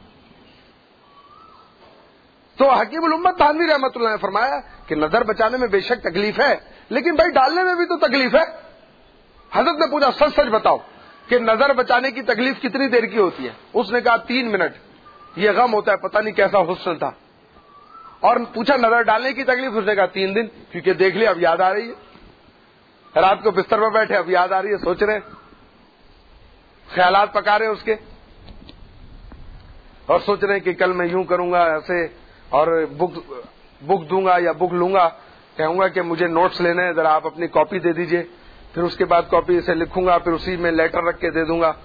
تو حکیم الامت تھانوی رحمۃ اللہ نے فرمایا کہ نظر بچانے میں بے شک تکلیف ہے, لیکن بھائی ڈالنے میں بھی تو تکلیف ہے. حضرت نے پوچھا سچ سچ بتاؤ کہ نظر بچانے کی تکلیف کتنی دیر کی ہوتی ہے؟ اس نے کہا تین منٹ. یہ غم ہوتا ہے, پتہ نہیں کیسا حسن تھا. اور پوچھا نظر ڈالنے کی تکلیف؟ اس نے کہا تین دن, کیونکہ دیکھ لیا اب یاد آ رہی ہے. رات کو بستر پر بیٹھے اب یاد آ رہی ہے, سوچ رہے, خیالات پکا رہے اس کے, اور سوچ رہے کہ کل میں یوں کروں گا ایسے, اور بک بک دوں گا یا بک لوں گا, کہوں گا کہ مجھے نوٹس لینے ہیں, ذرا آپ اپنی کاپی دے دیجئے, پھر اس کے بعد کاپی سے لکھوں گا, پھر اسی میں لیٹر رکھ کے دے دوں گا,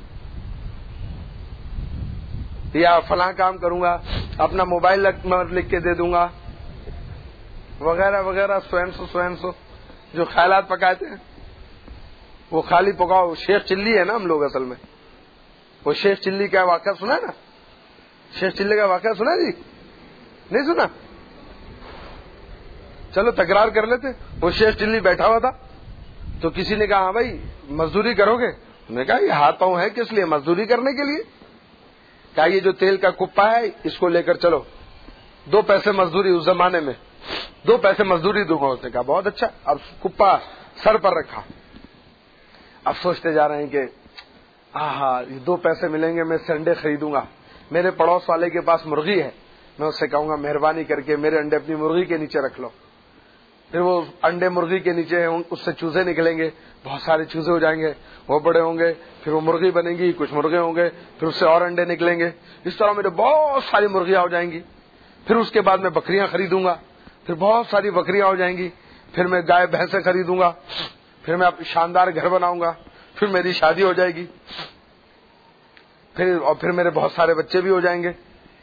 یا فلاں کام کروں گا, اپنا موبائل نمبر لکھ کے دے دوں گا, وغیرہ وغیرہ, سوین سو سوین سو جو خیالات پکاتے ہیں. وہ خالی پکاؤ شیخ چلی ہے نا ہم لوگ اصل میں. وہ شیخ چلی کا واقعہ سنا ہے نا, شیخ چلی کا واقعہ سنا جی؟ نہیں سنا؟ چلو تکرار کر لیتے. وہ شیخ چلی بیٹھا ہوا تھا تو کسی نے کہا ہاں بھائی مزدوری کرو گے؟ نے کہا یہ ہاتھ پاؤں ہے کس لیے؟ مزدوری کرنے کے لیے. کہا یہ جو تیل کا کپا ہے اس کو لے کر چلو, دو پیسے مزدوری, اس زمانے میں دو پیسے مزدوری دوں گا. اس نے کہا بہت اچھا. اب کپا سر پر رکھا, اب سوچتے جا رہے ہیں کہ ہاں یہ دو پیسے ملیں گے, میں انڈے خریدوں گا. میرے پڑوس والے کے پاس مرغی ہے, میں اس سے کہوں گا مہربانی کر کے میرے انڈے اپنی مرغی کے نیچے رکھ لو. پھر وہ انڈے مرغی کے نیچے اس سے چوزے نکلیں گے, بہت سارے چوزے ہو جائیں گے, وہ بڑے ہوں گے, پھر وہ مرغی بنے گی, کچھ مرغے ہوں گے, پھر اس سے اور انڈے نکلیں گے. اس طرح میرے بہت ساری مرغیاں ہو جائیں گی. پھر اس کے بعد میں بکریاں خریدوں گا, پھر بہت ساری بکریاں ہو جائیں گی. پھر میں گائے بھینسیں خریدوں گا, پھر میں شاندار گھر بناؤں گا, پھر میری شادی ہو جائے گی, پھر اور پھر میرے بہت سارے بچے بھی ہو جائیں گے.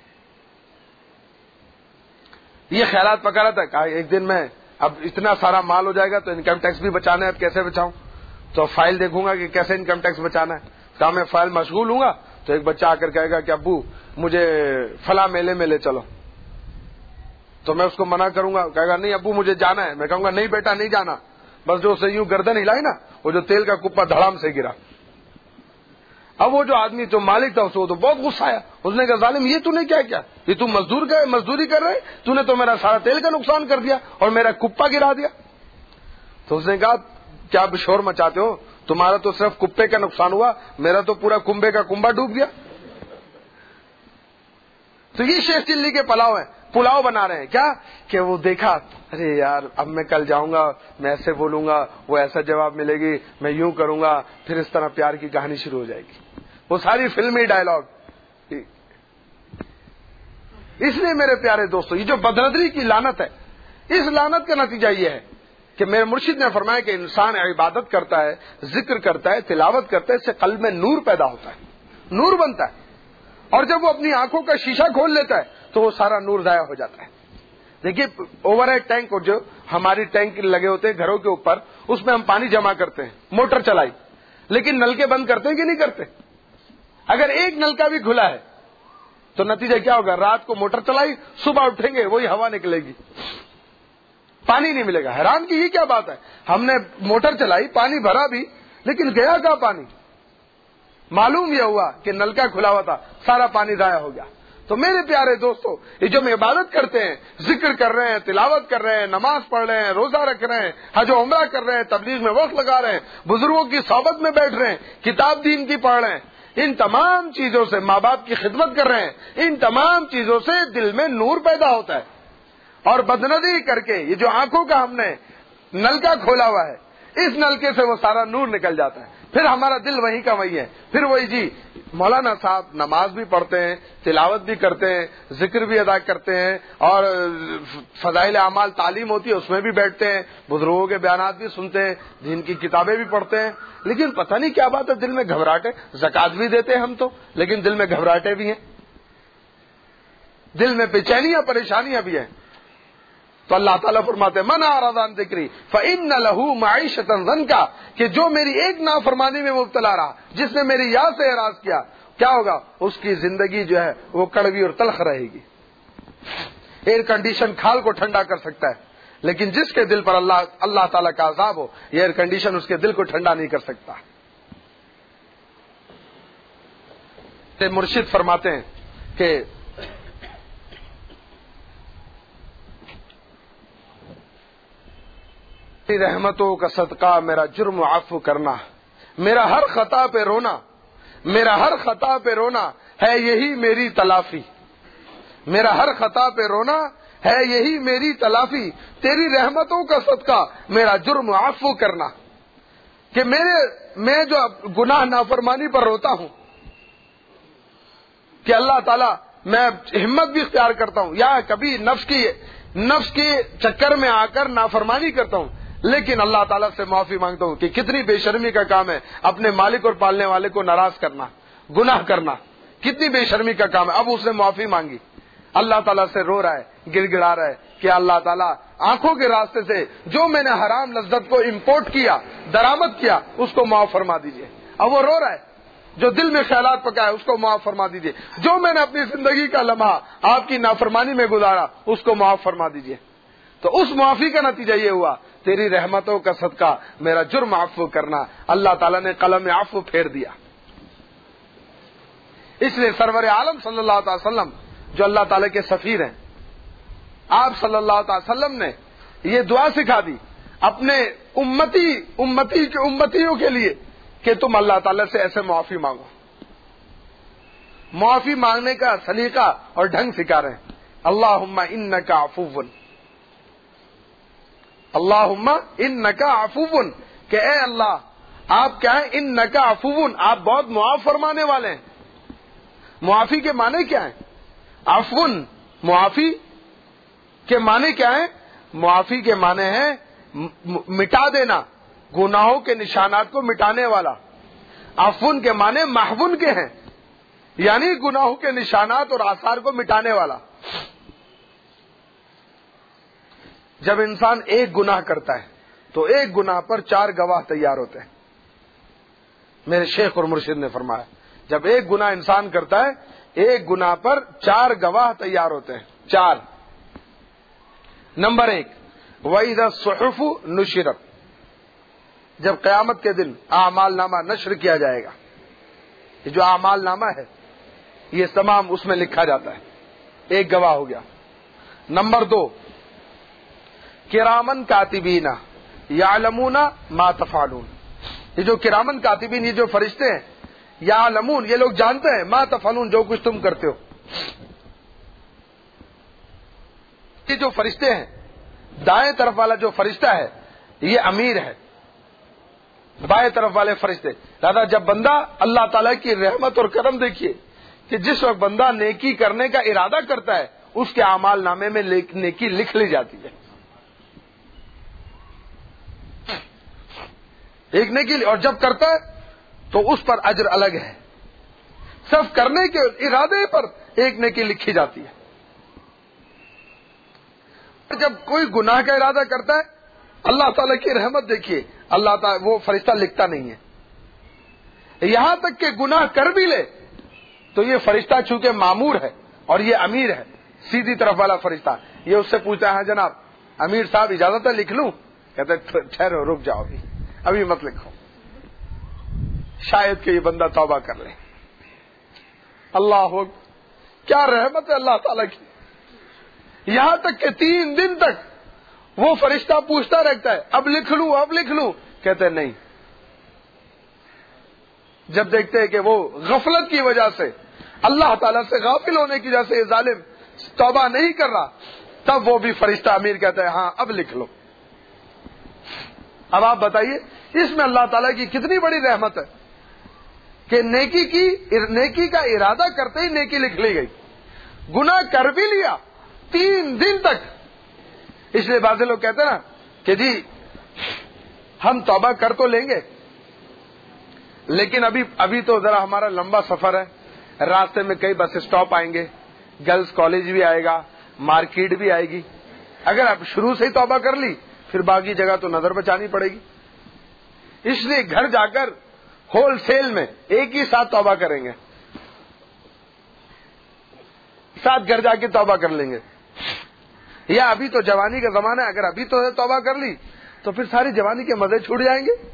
یہ خیالات پکا رہا تھا. کہا ایک دن میں اب اتنا سارا مال ہو جائے گا تو انکم ٹیکس بھی بچانا ہے, اب کیسے بچاؤں؟ تو فائل دیکھوں گا کہ کیسے انکم ٹیکس بچانا ہے. کہا میں فائل مشغول ہوں گا تو ایک بچہ آ کر کہے گا کہ ابو مجھے فلاں میلے میں لے چلو, تو میں اس کو منع کروں گا. کہے گا نہیں ابو مجھے جانا ہے. میں کہوں گا نہیں بیٹا نہیں جانا. بس جو اسے یوں گردن ہلائی نا, وہ جو تیل کا کپا دھڑام سے گرا. اب وہ جو آدمی جو مالک تھا اسے وہ تو بہت غصہ آیا. اس نے کہا ظالم یہ تو نے کیا کیا, یہ تو مزدور کا مزدوری کر رہے, تو نے تو میرا سارا تیل کا نقصان کر دیا اور میرا کپا گرا دیا. تو اس نے کہا کیا اب شور مچاتے ہو, تمہارا تو صرف کپے کا نقصان ہوا, میرا تو پورا کنبے کا کنبا ڈوب گیا. تو یہ شیخ چلی کے پلاؤ ہیں, پلاؤ بنا رہے ہیں کیا کہ وہ دیکھا ارے یار اب میں کل جاؤں گا, میں ایسے بولوں گا, وہ ایسا جواب ملے گی, میں یوں کروں گا, پھر اس طرح پیار کی کہانی شروع ہو جائے گی. وہ ساری فلمی ڈائلاگ. اس لیے میرے پیارے دوستو یہ جو بدنظری کی لعنت ہے, اس لعنت کا نتیجہ یہ ہے کہ میرے مرشد نے فرمایا کہ انسان عبادت کرتا ہے, ذکر کرتا ہے, تلاوت کرتا ہے, اس سے قلب میں نور پیدا ہوتا ہے, نور بنتا ہے. اور جب وہ اپنی آنکھوں کا شیشہ کھول لیتا ہے تو وہ سارا نور ضائع ہو جاتا ہے. دیکھیے اوور ہیڈ ٹینک جو ہماری ٹینک لگے ہوتے ہیں گھروں کے اوپر, اس میں ہم پانی جمع کرتے ہیں, موٹر چلائی, لیکن نلکے بند کرتے ہیں کہ نہیں کرتے؟ اگر ایک نلکا بھی کھلا ہے تو نتیجہ کیا ہوگا؟ رات کو موٹر چلائی, صبح اٹھیں گے وہی ہوا نکلے گی, پانی نہیں ملے گا. حیران کی یہ کیا بات ہے, ہم نے موٹر چلائی, پانی بھرا بھی, لیکن گیا کہاں پانی؟ معلوم یہ ہوا کہ نلکا کھلا ہوا تھا, سارا پانی ضائع ہو گیا. تو میرے پیارے دوستو یہ جو ہم عبادت کرتے ہیں, ذکر کر رہے ہیں, تلاوت کر رہے ہیں, نماز پڑھ رہے ہیں, روزہ رکھ رہے ہیں, حج و عمرہ کر رہے ہیں, تبلیغ میں وقت لگا رہے ہیں, بزرگوں کی صحبت میں بیٹھ رہے ہیں, کتاب دین کی پڑھ رہے ہیں, ان تمام چیزوں سے ماں باپ کی خدمت کر رہے ہیں, ان تمام چیزوں سے دل میں نور پیدا ہوتا ہے. اور بدنظری کر کے یہ جو آنکھوں کا ہم نے نلکا کھولا ہوا ہے, اس نلکے سے وہ سارا نور نکل جاتا ہے. پھر ہمارا دل وہیں کا وہی ہے. پھر وہی جی مولانا صاحب نماز بھی پڑھتے ہیں, تلاوت بھی کرتے ہیں, ذکر بھی ادا کرتے ہیں, اور فضائل اعمال تعلیم ہوتی ہے اس میں بھی بیٹھتے ہیں, بزرگوں کے بیانات بھی سنتے ہیں, دین کی کتابیں بھی پڑھتے ہیں, لیکن پتہ نہیں کیا بات ہے دل میں گھبراہٹیں. زکات بھی دیتے ہیں ہم تو, لیکن دل میں گھبراہٹیں بھی ہیں, دل میں بے چینیاں پریشانیاں بھی ہیں. تو اللہ تعالیٰ فرماتے ہیں من اعرض عن ذکری فإن له معیشۃ ضنکا, کہ جو میری ایک نافرمانی میں مبتلا رہا, جس نے میری یاد سے اعراض کیا, کیا ہوگا؟ اس کی زندگی جو ہے وہ کڑوی اور تلخ رہے گی. ایئر کنڈیشن کھال کو ٹھنڈا کر سکتا ہے, لیکن جس کے دل پر اللہ اللہ تعالیٰ کا عذاب ہو, یہ ایئر کنڈیشن اس کے دل کو ٹھنڈا نہیں کر سکتا. مرشد فرماتے ہیں کہ رحمتوں کا صدقہ میرا جرم عفو کرنا, میرا ہر خطا پہ رونا, میرا ہر خطا پہ رونا ہے یہی میری تلافی, میرا ہر خطا پہ رونا ہے یہی میری تلافی, تیری رحمتوں کا صدقہ میرا جرم عفو کرنا. کہ میرے میں جو گناہ نافرمانی پر روتا ہوں کہ اللہ تعالیٰ میں ہمت بھی اختیار کرتا ہوں, یا کبھی نفس کی نفس کے چکر میں آ کر نافرمانی کرتا ہوں, لیکن اللہ تعالیٰ سے معافی مانگتا ہوں کہ کتنی بے شرمی کا کام ہے اپنے مالک اور پالنے والے کو ناراض کرنا, گناہ کرنا, کتنی بے شرمی کا کام ہے. اب اس نے معافی مانگی, اللہ تعالیٰ سے رو رہا ہے, گر گڑا رہا ہے کہ اللہ تعالیٰ آنکھوں کے راستے سے جو میں نے حرام لذت کو امپورٹ کیا, درآمد کیا, اس کو معاف فرما دیجئے. اب وہ رو رہا ہے, جو دل میں خیالات پکائے اس کو معاف فرما دیجئے, جو میں نے اپنی زندگی کا لمحہ آپ کی نافرمانی میں گزارا اس کو معاف فرما دیجئے. تو اس معافی کا نتیجہ یہ ہوا تیری رحمتوں کا صدقہ میرا جرم عفو کرنا. اللہ تعالیٰ نے قلم عفو پھیر دیا. اس لیے سرور عالم صلی اللہ تعالی وسلم جو اللہ تعالیٰ کے سفیر ہیں، آپ صلی اللہ تعالی وسلم نے یہ دعا سکھا دی اپنے امتی امتی کے امتیوں کے لیے کہ تم اللہ تعالیٰ سے ایسے معافی مانگو. معافی مانگنے کا سلیقہ اور ڈھنگ سکھا رہے ہیں. اللہم انکا عفون، اللہم انکا عفون، کہ اے اللہ آپ کیا ہیں؟ انکا عفون، آپ بہت معاف فرمانے والے ہیں. معافی کے معنی کیا ہیں؟ عفون، معافی کے معنی کیا ہیں؟ معافی کے معنی ہے مٹا دینا، گناہوں کے نشانات کو مٹانے والا. عفون کے معنی محون کے ہیں، یعنی گناہوں کے نشانات اور آثار کو مٹانے والا. جب انسان ایک گناہ کرتا ہے تو ایک گناہ پر چار گواہ تیار ہوتے ہیں. میرے شیخ اور مرشد نے فرمایا جب ایک گناہ انسان کرتا ہے ایک گناہ پر چار گواہ تیار ہوتے ہیں. چار. نمبر ایک، وَإِذَا الصُّحُفُ نُشِرَتْ، جب قیامت کے دن اعمال نامہ نشر کیا جائے گا. یہ جو اعمال نامہ ہے یہ تمام اس میں لکھا جاتا ہے. ایک گواہ ہو گیا. نمبر دو، کرامن کاتبین یعلمون ما تفعلون، یہ جو کرامن کاتبین، یہ جو فرشتے ہیں، یعلمون، یہ لوگ جانتے ہیں، ما تفعلون، جو کچھ تم کرتے ہو. یہ جو فرشتے ہیں، دائیں طرف والا جو فرشتہ ہے یہ امیر ہے، بائیں طرف والے فرشتے. دادا جب بندہ اللہ تعالیٰ کی رحمت اور کرم دیکھیے کہ جس وقت بندہ نیکی کرنے کا ارادہ کرتا ہے اس کے اعمال نامے میں نیکی لکھ لی جاتی ہے. ایک نیکی، اور جب کرتا ہے تو اس پر اجر الگ ہے. صرف کرنے کے ارادے پر ایک نیکی لکھی جاتی ہے. جب کوئی گناہ کا ارادہ کرتا ہے اللہ تعالیٰ کی رحمت دیکھیے، اللہ تعالیٰ وہ فرشتہ لکھتا نہیں ہے. یہاں تک کہ گناہ کر بھی لے تو یہ فرشتہ چونکہ مامور ہے اور یہ امیر ہے، سیدھی طرف والا فرشتہ، یہ اس سے پوچھتا ہے ہاں جناب امیر صاحب اجازت ہے لکھ لوں؟ کہتے ٹھہرو، رک جاؤ، ابھی ابھی مت لکھو، شاید کہ یہ بندہ توبہ کر لے. اللہ ہو، کیا رحمت ہے اللہ تعالیٰ کی. یہاں تک کہ تین دن تک وہ فرشتہ پوچھتا رہتا ہے اب لکھ لوں اب لکھ لوں، کہتے نہیں. جب دیکھتے ہیں کہ وہ غفلت کی وجہ سے، اللہ تعالیٰ سے غافل ہونے کی وجہ سے یہ ظالم توبہ نہیں کر رہا، تب وہ بھی فرشتہ امیر کہتا ہے ہاں اب لکھ لو. اب آپ بتائیے اس میں اللہ تعالیٰ کی کتنی بڑی رحمت ہے کہ نیکی کی نیکی کا ارادہ کرتے ہی نیکی لکھ لی گئی. گناہ کر بھی لیا تین دن تک. اس لیے بعض لوگ کہتے ہیں نا کہ جی ہم توبہ کر تو لیں گے لیکن ابھی ابھی تو ذرا ہمارا لمبا سفر ہے، راستے میں کئی بس اسٹاپ آئیں گے، گرلز کالج بھی آئے گا، مارکیٹ بھی آئے گی. اگر آپ شروع سے ہی توبہ کر لی پھر باقی جگہ تو نظر بچانی پڑے گی. اس لیے گھر جا کر ہول سیل میں ایک ہی ساتھ توبہ کریں گے، ساتھ گھر جا کے توبہ کر لیں گے. یا ابھی تو جوانی کا زمانہ ہے، اگر ابھی تو توبہ کر لی تو پھر ساری جوانی کے مزے چھوٹ جائیں گے.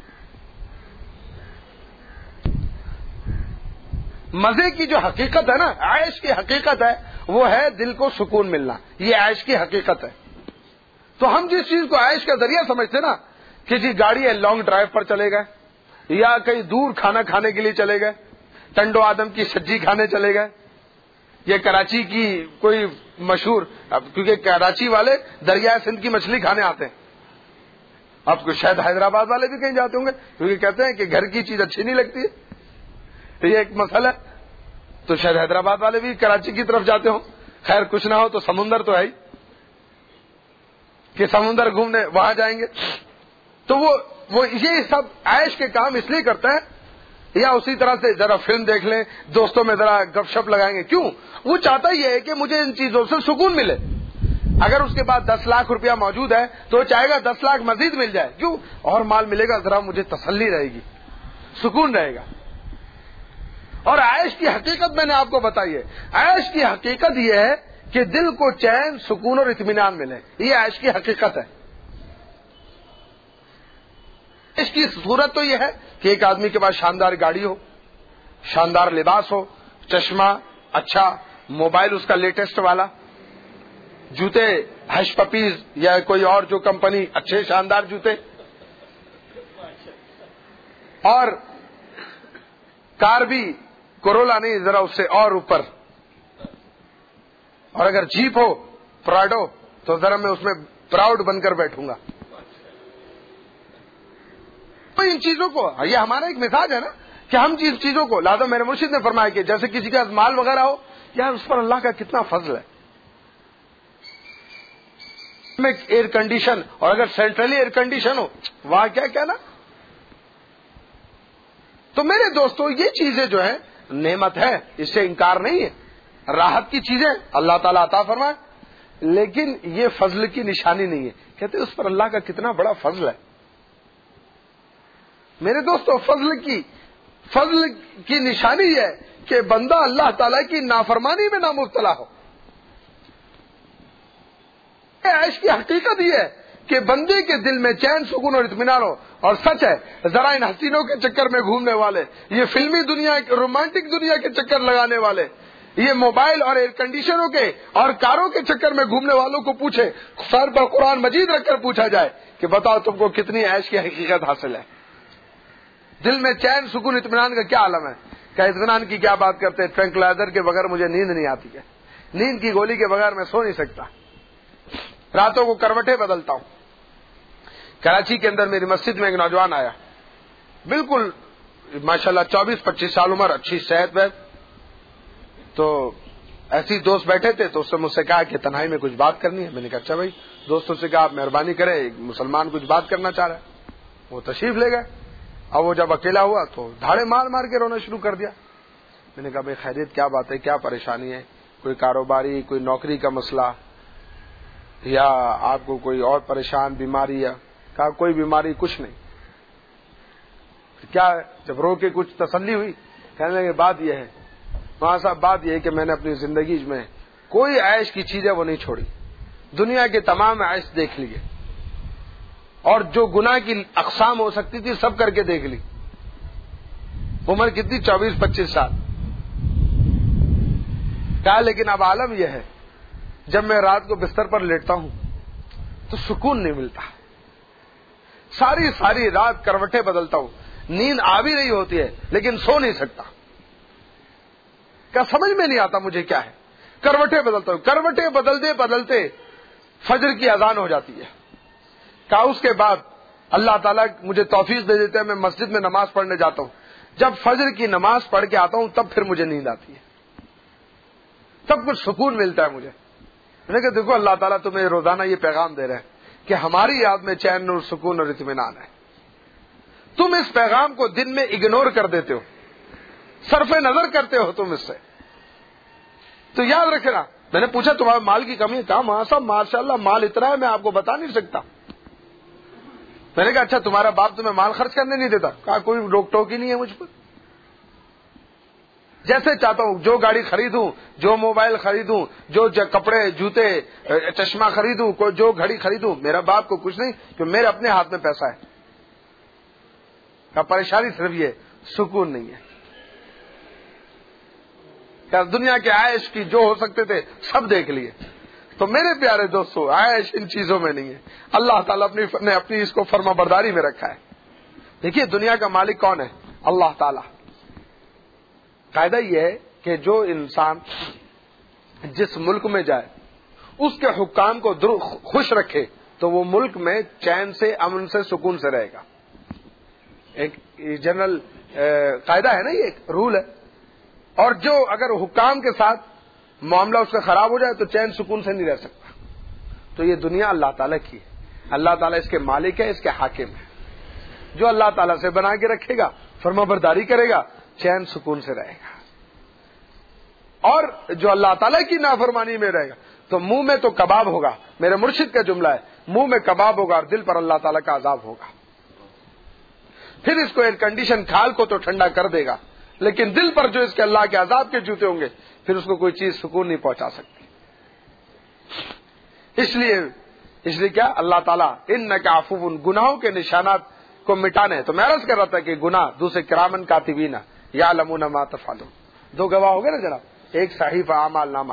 مزے کی جو حقیقت ہے نا، عیش کی حقیقت ہے، وہ ہے دل کو سکون ملنا. یہ عیش کی حقیقت ہے. تو ہم جس چیز کو عیش کا ذریعہ سمجھتے نا کہ جی گاڑی ہے لانگ ڈرائیو پر چلے گئے یا کہیں دور کھانا کھانے کے لیے چلے گئے، ٹنڈو آدم کی سجی کھانے چلے گئے، یہ کراچی کی کوئی مشہور، کیونکہ کراچی والے دریائے سندھ کی مچھلی کھانے آتے ہیں. آپ کو شاید حیدرآباد والے بھی کہیں جاتے ہوں گے کیونکہ کہتے ہیں کہ گھر کی چیز اچھی نہیں لگتی ہے، تو یہ ایک مسئلہ ہے. تو شاید حیدرآباد والے بھی کراچی کی طرف جاتے ہوں. خیر کچھ نہ ہو تو سمندر تو ہے ہی کہ سمندر گھومنے وہاں جائیں گے. تو وہ وہ یہ سب عیش کے کام اس لیے کرتا ہے. یا اسی طرح سے ذرا فلم دیکھ لیں، دوستوں میں ذرا گپ شپ لگائیں گے. کیوں؟ وہ چاہتا یہ ہے کہ مجھے ان چیزوں سے سکون ملے. اگر اس کے پاس دس لاکھ روپیہ موجود ہے تو وہ چاہے گا دس لاکھ مزید مل جائے. کیوں؟ اور مال ملے گا، ذرا مجھے تسلی رہے گی، سکون رہے گا. اور عیش کی حقیقت میں نے آپ کو بتائی ہے. عیش کی حقیقت یہ ہے کہ دل کو چین، سکون اور اطمینان ملے. یہ عیش کی حقیقت ہے. اس کی صورت تو یہ ہے کہ ایک آدمی کے پاس شاندار گاڑی ہو، شاندار لباس ہو، چشمہ اچھا، موبائل اس کا لیٹسٹ والا، جوتے ہش پپیز یا کوئی اور جو کمپنی اچھے شاندار جوتے، اور کار بھی کرولا نہیں، ذرا اس سے اور اوپر، اور اگر جیپ ہو پراڈو تو ذرا میں اس میں پراؤڈ بن کر بیٹھوں گا. تو ان چیزوں کو، یہ ہمارا ایک مزاج ہے نا کہ ہم جس چیزوں کو، لہذا میرے مرشد نے فرمایا کہ جیسے کسی کا مال وغیرہ ہو، یار اس پر اللہ کا کتنا فضل ہے. میں ایئر کنڈیشن، اور اگر سینٹرلی ایئر کنڈیشن ہو، وہاں کیا کہنا. تو میرے دوستو یہ چیزیں جو ہے نعمت ہے، اس سے انکار نہیں ہے، راحت کی چیزیں اللہ تعالیٰ عطا فرمائے، لیکن یہ فضل کی نشانی نہیں ہے. کہتے اس پر اللہ کا کتنا بڑا فضل ہے. میرے دوستو فضل کی فضل کی نشانی یہ ہے کہ بندہ اللہ تعالیٰ کی نافرمانی میں نہ مبتلا ہو. عیش کی حقیقت یہ ہے کہ بندے کے دل میں چین، سکون اور اطمینان ہو. اور سچ ہے، ذرا ان حسینوں کے چکر میں گھومنے والے، یہ فلمی دنیا، رومانٹک دنیا کے چکر لگانے والے، یہ موبائل اور ایئر کنڈیشنوں کے اور کاروں کے چکر میں گھومنے والوں کو پوچھے، سر پر قرآن مجید رکھ کر پوچھا جائے کہ بتاؤ تم کو کتنی عیش کی حقیقت حاصل ہے، دل میں چین، سکون، اطمینان کا کیا عالم ہے. کیا اطمینان کی کیا بات کرتے ہیں، ٹرنکلائزر کے بغیر مجھے نیند نہیں آتی ہے، نیند کی گولی کے بغیر میں سو نہیں سکتا، راتوں کو کروٹیں بدلتا ہوں. کراچی کے اندر میری مسجد میں ایک نوجوان آیا، بالکل ماشاءاللہ چوبیس پچیس سال عمر، اچھی صحت وحت. تو ایسے دوست بیٹھے تھے تو اس نے مجھ سے کہا کہ تنہائی میں کچھ بات کرنی ہے. میں نے کہا اچھا بھائی. دوستوں سے کہا آپ مہربانی کریں، ایک مسلمان کچھ بات کرنا چاہ رہا ہے. وہ تشریف لے گئے. اب وہ جب اکیلا ہوا تو دھاڑے مار مار کے رونا شروع کر دیا. میں نے کہا بھائی خیریت، کیا بات ہے، کیا پریشانی ہے، کوئی کاروباری، کوئی نوکری کا مسئلہ، یا آپ کو کوئی اور پریشان بیماری؟ یا کہا کوئی بیماری کچھ نہیں. کیا؟ جب رو کے کچھ تسلی ہوئی، کہنے لگے بات یہ ہے وہاں صاحب، بات یہ ہے کہ میں نے اپنی زندگی میں کوئی عیش کی چیز ہے وہ نہیں چھوڑی، دنیا کے تمام عیش دیکھ لیے، اور جو گناہ کی اقسام ہو سکتی تھی سب کر کے دیکھ لی. عمر کتنی؟ چوبیس پچیس سال. کہا لیکن اب عالم یہ ہے جب میں رات کو بستر پر لیٹتا ہوں تو سکون نہیں ملتا، ساری ساری رات کروٹیں بدلتا ہوں، نیند آ بھی رہی ہوتی ہے لیکن سو نہیں سکتا. کیا سمجھ میں نہیں آتا مجھے کیا ہے، کروٹیں بدلتا ہوں. کروٹیں بدلتے بدلتے فجر کی اذان ہو جاتی ہے. کہا اس کے بعد اللہ تعالیٰ مجھے توفیق دے دیتے ہیں، میں مسجد میں نماز پڑھنے جاتا ہوں. جب فجر کی نماز پڑھ کے آتا ہوں تب پھر مجھے نیند آتی ہے، سب کچھ سکون ملتا ہے مجھے. میں نے کہا دیکھو اللہ تعالیٰ تمہیں روزانہ یہ پیغام دے رہے ہیں کہ ہماری یاد میں چین اور سکون اور اطمینان ہے. تم اس پیغام کو دن میں اگنور کر دیتے ہو، صرف نظر کرتے ہو تم اس سے. تو یاد رکھنا. میں نے پوچھا تمہارے مال کی کمی ہے؟ کہا ماں صاحب ماشاء اللہ مال اتنا ہے میں آپ کو بتا نہیں سکتا. میں نے کہا اچھا تمہارا باپ تمہیں مال خرچ کرنے نہیں دیتا؟ کہا کوئی روک ٹوک ہی نہیں ہے مجھ پر، جیسے چاہتا ہوں جو گاڑی خریدوں، جو موبائل خریدوں، جو کپڑے جوتے چشمہ خریدوں، جو گھڑی خریدوں، میرا باپ کو کچھ نہیں کہ میرے اپنے ہاتھ میں پیسہ ہے. کہا پریشانی صرف یہ سکون نہیں ہے. کہ دنیا کے عائش کی جو ہو سکتے تھے سب دیکھ لیے. تو میرے پیارے دوستو عائش ان چیزوں میں نہیں ہے، اللہ تعالیٰ اپنی نے اپنی اس کو فرما برداری میں رکھا ہے. دیکھیے دنیا کا مالک کون ہے؟ اللہ تعالیٰ. قاعدہ یہ ہے کہ جو انسان جس ملک میں جائے اس کے حکام کو خوش رکھے تو وہ ملک میں چین سے، امن سے، سکون سے رہے گا. ایک جنرل قاعدہ ہے نا، یہ ایک رول ہے. اور جو اگر حکام کے ساتھ معاملہ اس کا خراب ہو جائے تو چین سکون سے نہیں رہ سکتا. تو یہ دنیا اللہ تعالیٰ کی ہے، اللہ تعالیٰ اس کے مالک ہے، اس کے حاکم ہے. جو اللہ تعالیٰ سے بنا کے رکھے گا، فرما برداری کرے گا، چین سکون سے رہے گا. اور جو اللہ تعالیٰ کی نافرمانی میں رہے گا تو منہ میں تو کباب ہوگا. میرے مرشد کا جملہ ہے، منہ میں کباب ہوگا اور دل پر اللہ تعالیٰ کا عذاب ہوگا. پھر اس کو ایئر کنڈیشن کھال کو تو ٹھنڈا کر دے گا، لیکن دل پر جو اس کے اللہ کے عذاب کے جوتے ہوں گے پھر اس کو کوئی چیز سکون نہیں پہنچا سکتی. اس لیے اس لیے کیا اللہ تعالیٰ انک عفو، گناہوں کے نشانات کو مٹانے. تو میں عرض کر رہا تھا کہ گناہ دوسرے کرامن کاتبین یعلمون ما تفعلون. دو گواہ ہو گئے نا جناب, ایک صحیفہ اعمال نامہ,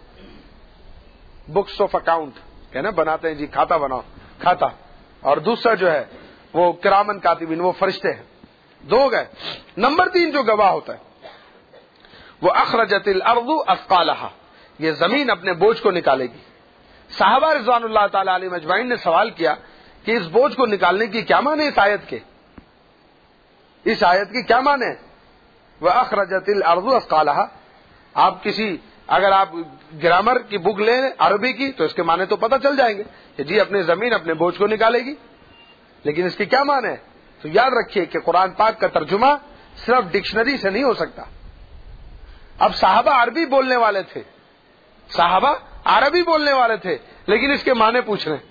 بکس آف اکاؤنٹ کہنا بناتے ہیں جی, کھاتا بناؤ کھاتا, اور دوسرا جو ہے وہ کرامن کاتبین, وہ فرشتے ہیں. دو ہو گئے. نمبر تین جو گواہ ہوتا ہے وہ اخرجت الارض اثقالها, یہ زمین اپنے بوجھ کو نکالے گی. صحابہ رضوان اللہ تعالی علیہ اجمعین نے سوال کیا کہ اس بوجھ کو نکالنے کی کیا معنی ہے اس آیت کے, اس آیت کی کیا معنی ہے؟ وَأَخْرَجَتِ الْأَرْضُ أَثْقَالَهَا. آپ کسی اگر آپ گرامر کی بک لیں عربی کی تو اس کے معنی تو پتہ چل جائیں گے کہ جی اپنے زمین اپنے بوجھ کو نکالے گی, لیکن اس کی کیا معنی ہے؟ تو یاد رکھیے کہ قرآن پاک کا ترجمہ صرف ڈکشنری سے نہیں ہو سکتا. اب صحابہ عربی بولنے والے تھے, صحابہ عربی بولنے والے تھے, لیکن اس کے معنی پوچھ رہے ہیں.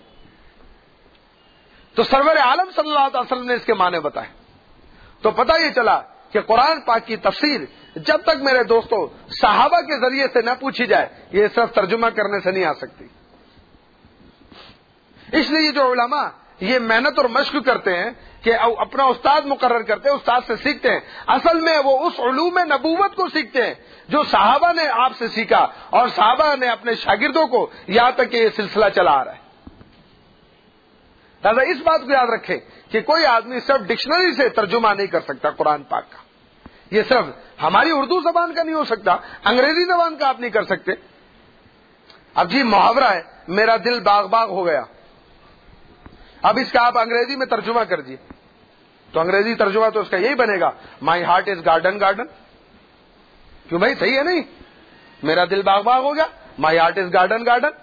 تو سرور عالم صلی اللہ علیہ وسلم نے اس کے معنی بتائے. تو پتہ یہ چلا کہ قرآن پاک کی تفسیر جب تک میرے دوستو صحابہ کے ذریعے سے نہ پوچھی جائے, یہ صرف ترجمہ کرنے سے نہیں آ سکتی. اس لیے جو علماء یہ محنت اور مشق کرتے ہیں کہ اپنا استاد مقرر کرتے ہیں, استاد سے سیکھتے ہیں, اصل میں وہ اس علوم نبوت کو سیکھتے ہیں جو صحابہ نے آپ سے سیکھا, اور صحابہ نے اپنے شاگردوں کو, یہاں تک کہ یہ سلسلہ چلا آ رہا ہے. لہذا اس بات کو یاد رکھیں کہ کوئی آدمی صرف ڈکشنری سے ترجمہ نہیں کر سکتا قرآن پاک کا. یہ صرف ہماری اردو زبان کا نہیں ہو سکتا, انگریزی زبان کا آپ نہیں کر سکتے. اب جی محاورہ ہے, میرا دل باغ باغ ہو گیا, اب اس کا آپ انگریزی میں ترجمہ کر دیے تو انگریزی ترجمہ تو اس کا یہی بنے گا, my heart is garden garden. کیوں بھائی صحیح ہے نہیں؟ میرا دل باغ باغ ہو گیا, my heart is garden garden.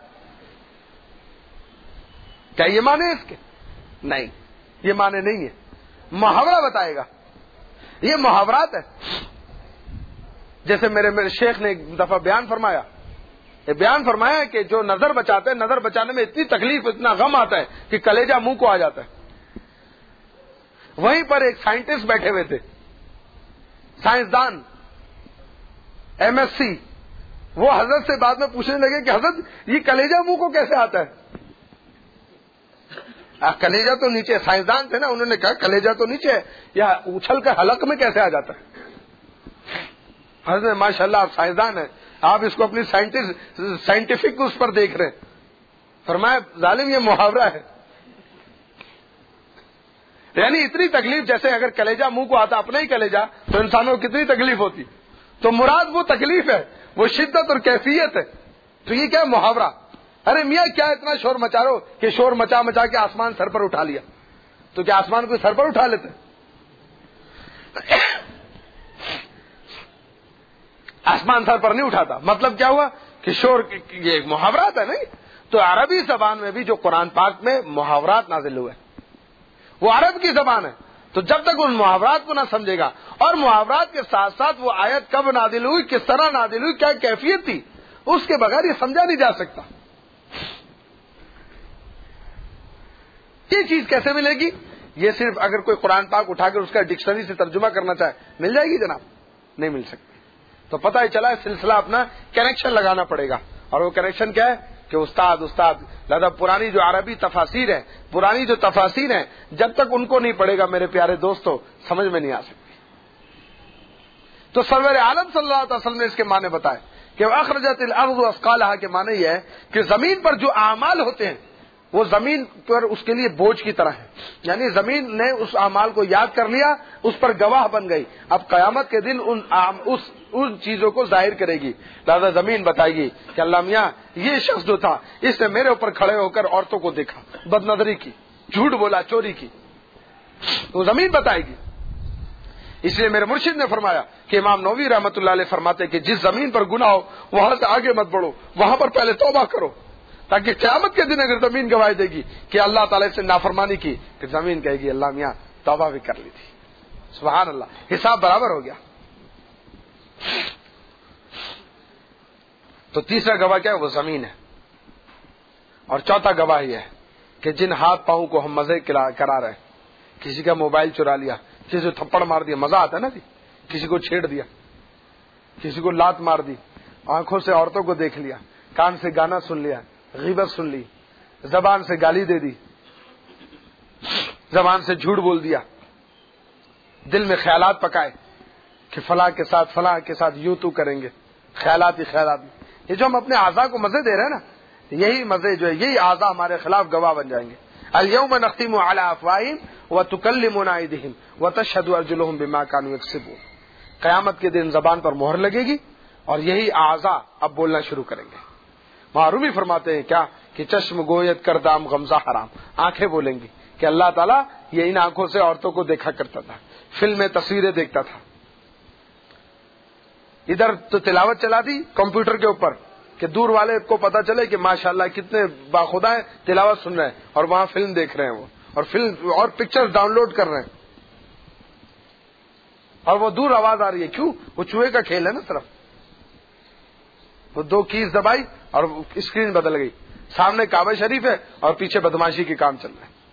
کیا یہ معنی ہے اس کے؟ نہیں, یہ معنی نہیں ہے. محاورہ بتائے گا, یہ محاورات ہے. جیسے میرے میرے شیخ نے ایک دفعہ بیان فرمایا, یہ بیان فرمایا کہ جو نظر بچاتے ہیں, نظر بچانے میں اتنی تکلیف, اتنا غم آتا ہے کہ کلیجہ منہ کو آ جاتا ہے. وہیں پر ایک سائنٹسٹ بیٹھے ہوئے تھے, سائنسدان, ایم ایس سی, وہ حضرت سے بعد میں پوچھنے لگے کہ حضرت یہ کلیجہ منہ کو کیسے آتا ہے؟ کلیجہ تو نیچے, سائنسدان تھے نا, انہوں نے کہا کلیجہ تو نیچے ہے, یا اچھل کر حلق میں کیسے آ جاتا ہے؟ حضرت نے ماشاء اللہ آپ سائنسدان ہیں, آپ اس کو اپنی سائنٹیفک اس پر دیکھ رہے ہیں. فرمایا ظالم یہ محاورہ ہے. یعنی اتنی تکلیف, جیسے اگر کلیجہ منہ کو آتا اپنا ہی کلیجہ تو انسانوں کو کتنی تکلیف ہوتی. تو مراد وہ تکلیف ہے, وہ شدت اور کیفیت ہے. تو یہ کیا محاورہ؟ ارے میاں کیا اتنا شور مچا رہو کہ شور مچا مچا کے آسمان سر پر اٹھا لیا. تو کیا آسمان کو سر پر اٹھا لیتے؟ آسمان سر پر نہیں اٹھاتا. مطلب کیا ہوا کہ شور, یہ محاورات ہے نہیں. تو عربی زبان میں بھی جو قرآن پاک میں محاورات نازل ہوئے وہ عرب کی زبان ہے. تو جب تک ان محاورات کو نہ سمجھے گا, اور محاورات کے ساتھ ساتھ وہ آیت کب نازل ہوئی, کس طرح نازل ہوئی, کیا کیفیت تھی, اس کے بغیر یہ سمجھا نہیں جا سکتا. یہ چیز کیسے ملے گی؟ یہ صرف اگر کوئی قرآن پاک اٹھا کر اس کا ڈکشنری سے ترجمہ کرنا چاہے مل جائے گی جناب؟ نہیں مل سکتی. تو پتہ ہی چلا سلسلہ اپنا کنیکشن لگانا پڑے گا, اور وہ کنیکشن کیا ہے کہ استاد استاد لہذا پرانی جو عربی تفاسیر ہے, پرانی جو تفاسیر ہیں, جب تک ان کو نہیں پڑھے گا میرے پیارے دوستو سمجھ میں نہیں آ سکتی. تو سرور عالم صلی اللہ علیہ وسلم نے اس کے معنی بتائے کہ اخرجت الارض اثقالها کے معنی یہ ہے کہ زمین پر جو اعمال ہوتے ہیں وہ زمین پر اس کے لیے بوجھ کی طرح ہے. یعنی زمین نے اس اعمال کو یاد کر لیا, اس پر گواہ بن گئی. اب قیامت کے دن ان اس ان چیزوں کو ظاہر کرے گی. لہذا زمین بتائے گی کہ اللہ میاں یہ شخص جو تھا اس نے میرے اوپر کھڑے ہو کر عورتوں کو دیکھا, بد نظری کی, جھوٹ بولا, چوری کی. تو زمین بتائے گی. اس لیے میرے مرشد نے فرمایا کہ امام نووی رحمۃ اللہ علیہ فرماتے کہ جس زمین پر گناہ ہو وہاں سے آگے مت بڑھو, وہاں پر پہلے توبہ کرو, تاکہ قیامت کے دن اگر زمین گواہی دے گی کہ اللہ تعالیٰ سے نافرمانی کی, کہ زمین کہے گی اللہ میاں توبہ بھی کر لی تھی. سبحان اللہ, حساب برابر ہو گیا. تو تیسرا گواہ کیا ہے؟ وہ زمین ہے. اور چوتھا گواہ یہ ہے کہ جن ہاتھ پاؤں کو ہم مزے کرا رہے ہیں, کسی کا موبائل چرا لیا, کسی کو تھپڑ مار دیا, مزہ آتا ہے نا جی, کسی کو چھیڑ دیا, کسی کو لات مار دی, آنکھوں سے عورتوں کو دیکھ لیا, کان سے گانا سن لیا, غیبت سن لی, زبان سے گالی دے دی, زبان سے جھوٹ بول دیا، دل میں خیالات پکائے کہ فلاں کے ساتھ فلاں کے ساتھ یوں تو کریں گے، خیالات ہی خیالات. یہ جو ہم اپنے اعضاء کو مزے دے رہے ہیں نا، یہی مزے جو ہے یہی اعضاء ہمارے خلاف گواہ بن جائیں گے. الیوم نختم علی افواہہم وتکلمنا ایدیہم وتشہد ارجلہم بما کانوا یکسبون. قیامت کے دن زبان پر مہر لگے گی اور یہی اعضاء اب بولنا شروع کریں گے. معرومی فرماتے ہیں کیا کہ چشم گویت کردام غمزہ حرام، آنکھیں بولیں گی کہ اللہ تعالیٰ یہ ان آنکھوں سے عورتوں کو دیکھا کرتا تھا، فلم میں تصویریں دیکھتا تھا. ادھر تو تلاوت چلا دی کمپیوٹر کے اوپر کہ دور والے کو پتا چلے کہ ماشاءاللہ کتنے باخدا ہیں، تلاوت سن رہے ہیں اور وہاں فلم دیکھ رہے ہیں وہ، اور فلم اور پکچر ڈاؤن لوڈ کر رہے ہیں، اور وہ دور آواز آ رہی ہے. کیوں؟ وہ چوہے کا کھیل ہے نا صرف. وہ دو کیز دبائی اور اسکرین بدل گئی، سامنے کعبہ شریف ہے اور پیچھے بدماشی کے کام چل رہے ہیں.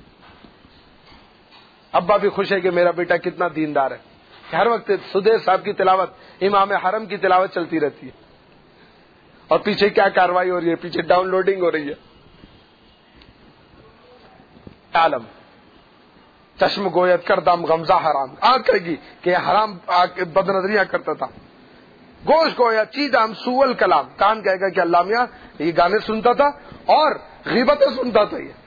ابا بھی خوش ہے کہ میرا بیٹا کتنا دیندار ہے، ہر وقت سدیش صاحب کی تلاوت، امام حرم کی تلاوت چلتی رہتی ہے، اور پیچھے کیا کاروائی ہو رہی ہے، پیچھے ڈاؤن لوڈنگ ہو رہی ہے. عالم چشم گویت کردم غمزہ حرام، آنکھ کہے گی کہ حرام بد نظریاں کرتا تھا. گوش گویا چیدام سول کلام، کان کہے گا کہ اللہ میاں یہ گانے سنتا تھا اور غیبتیں سنتا تھا. یہ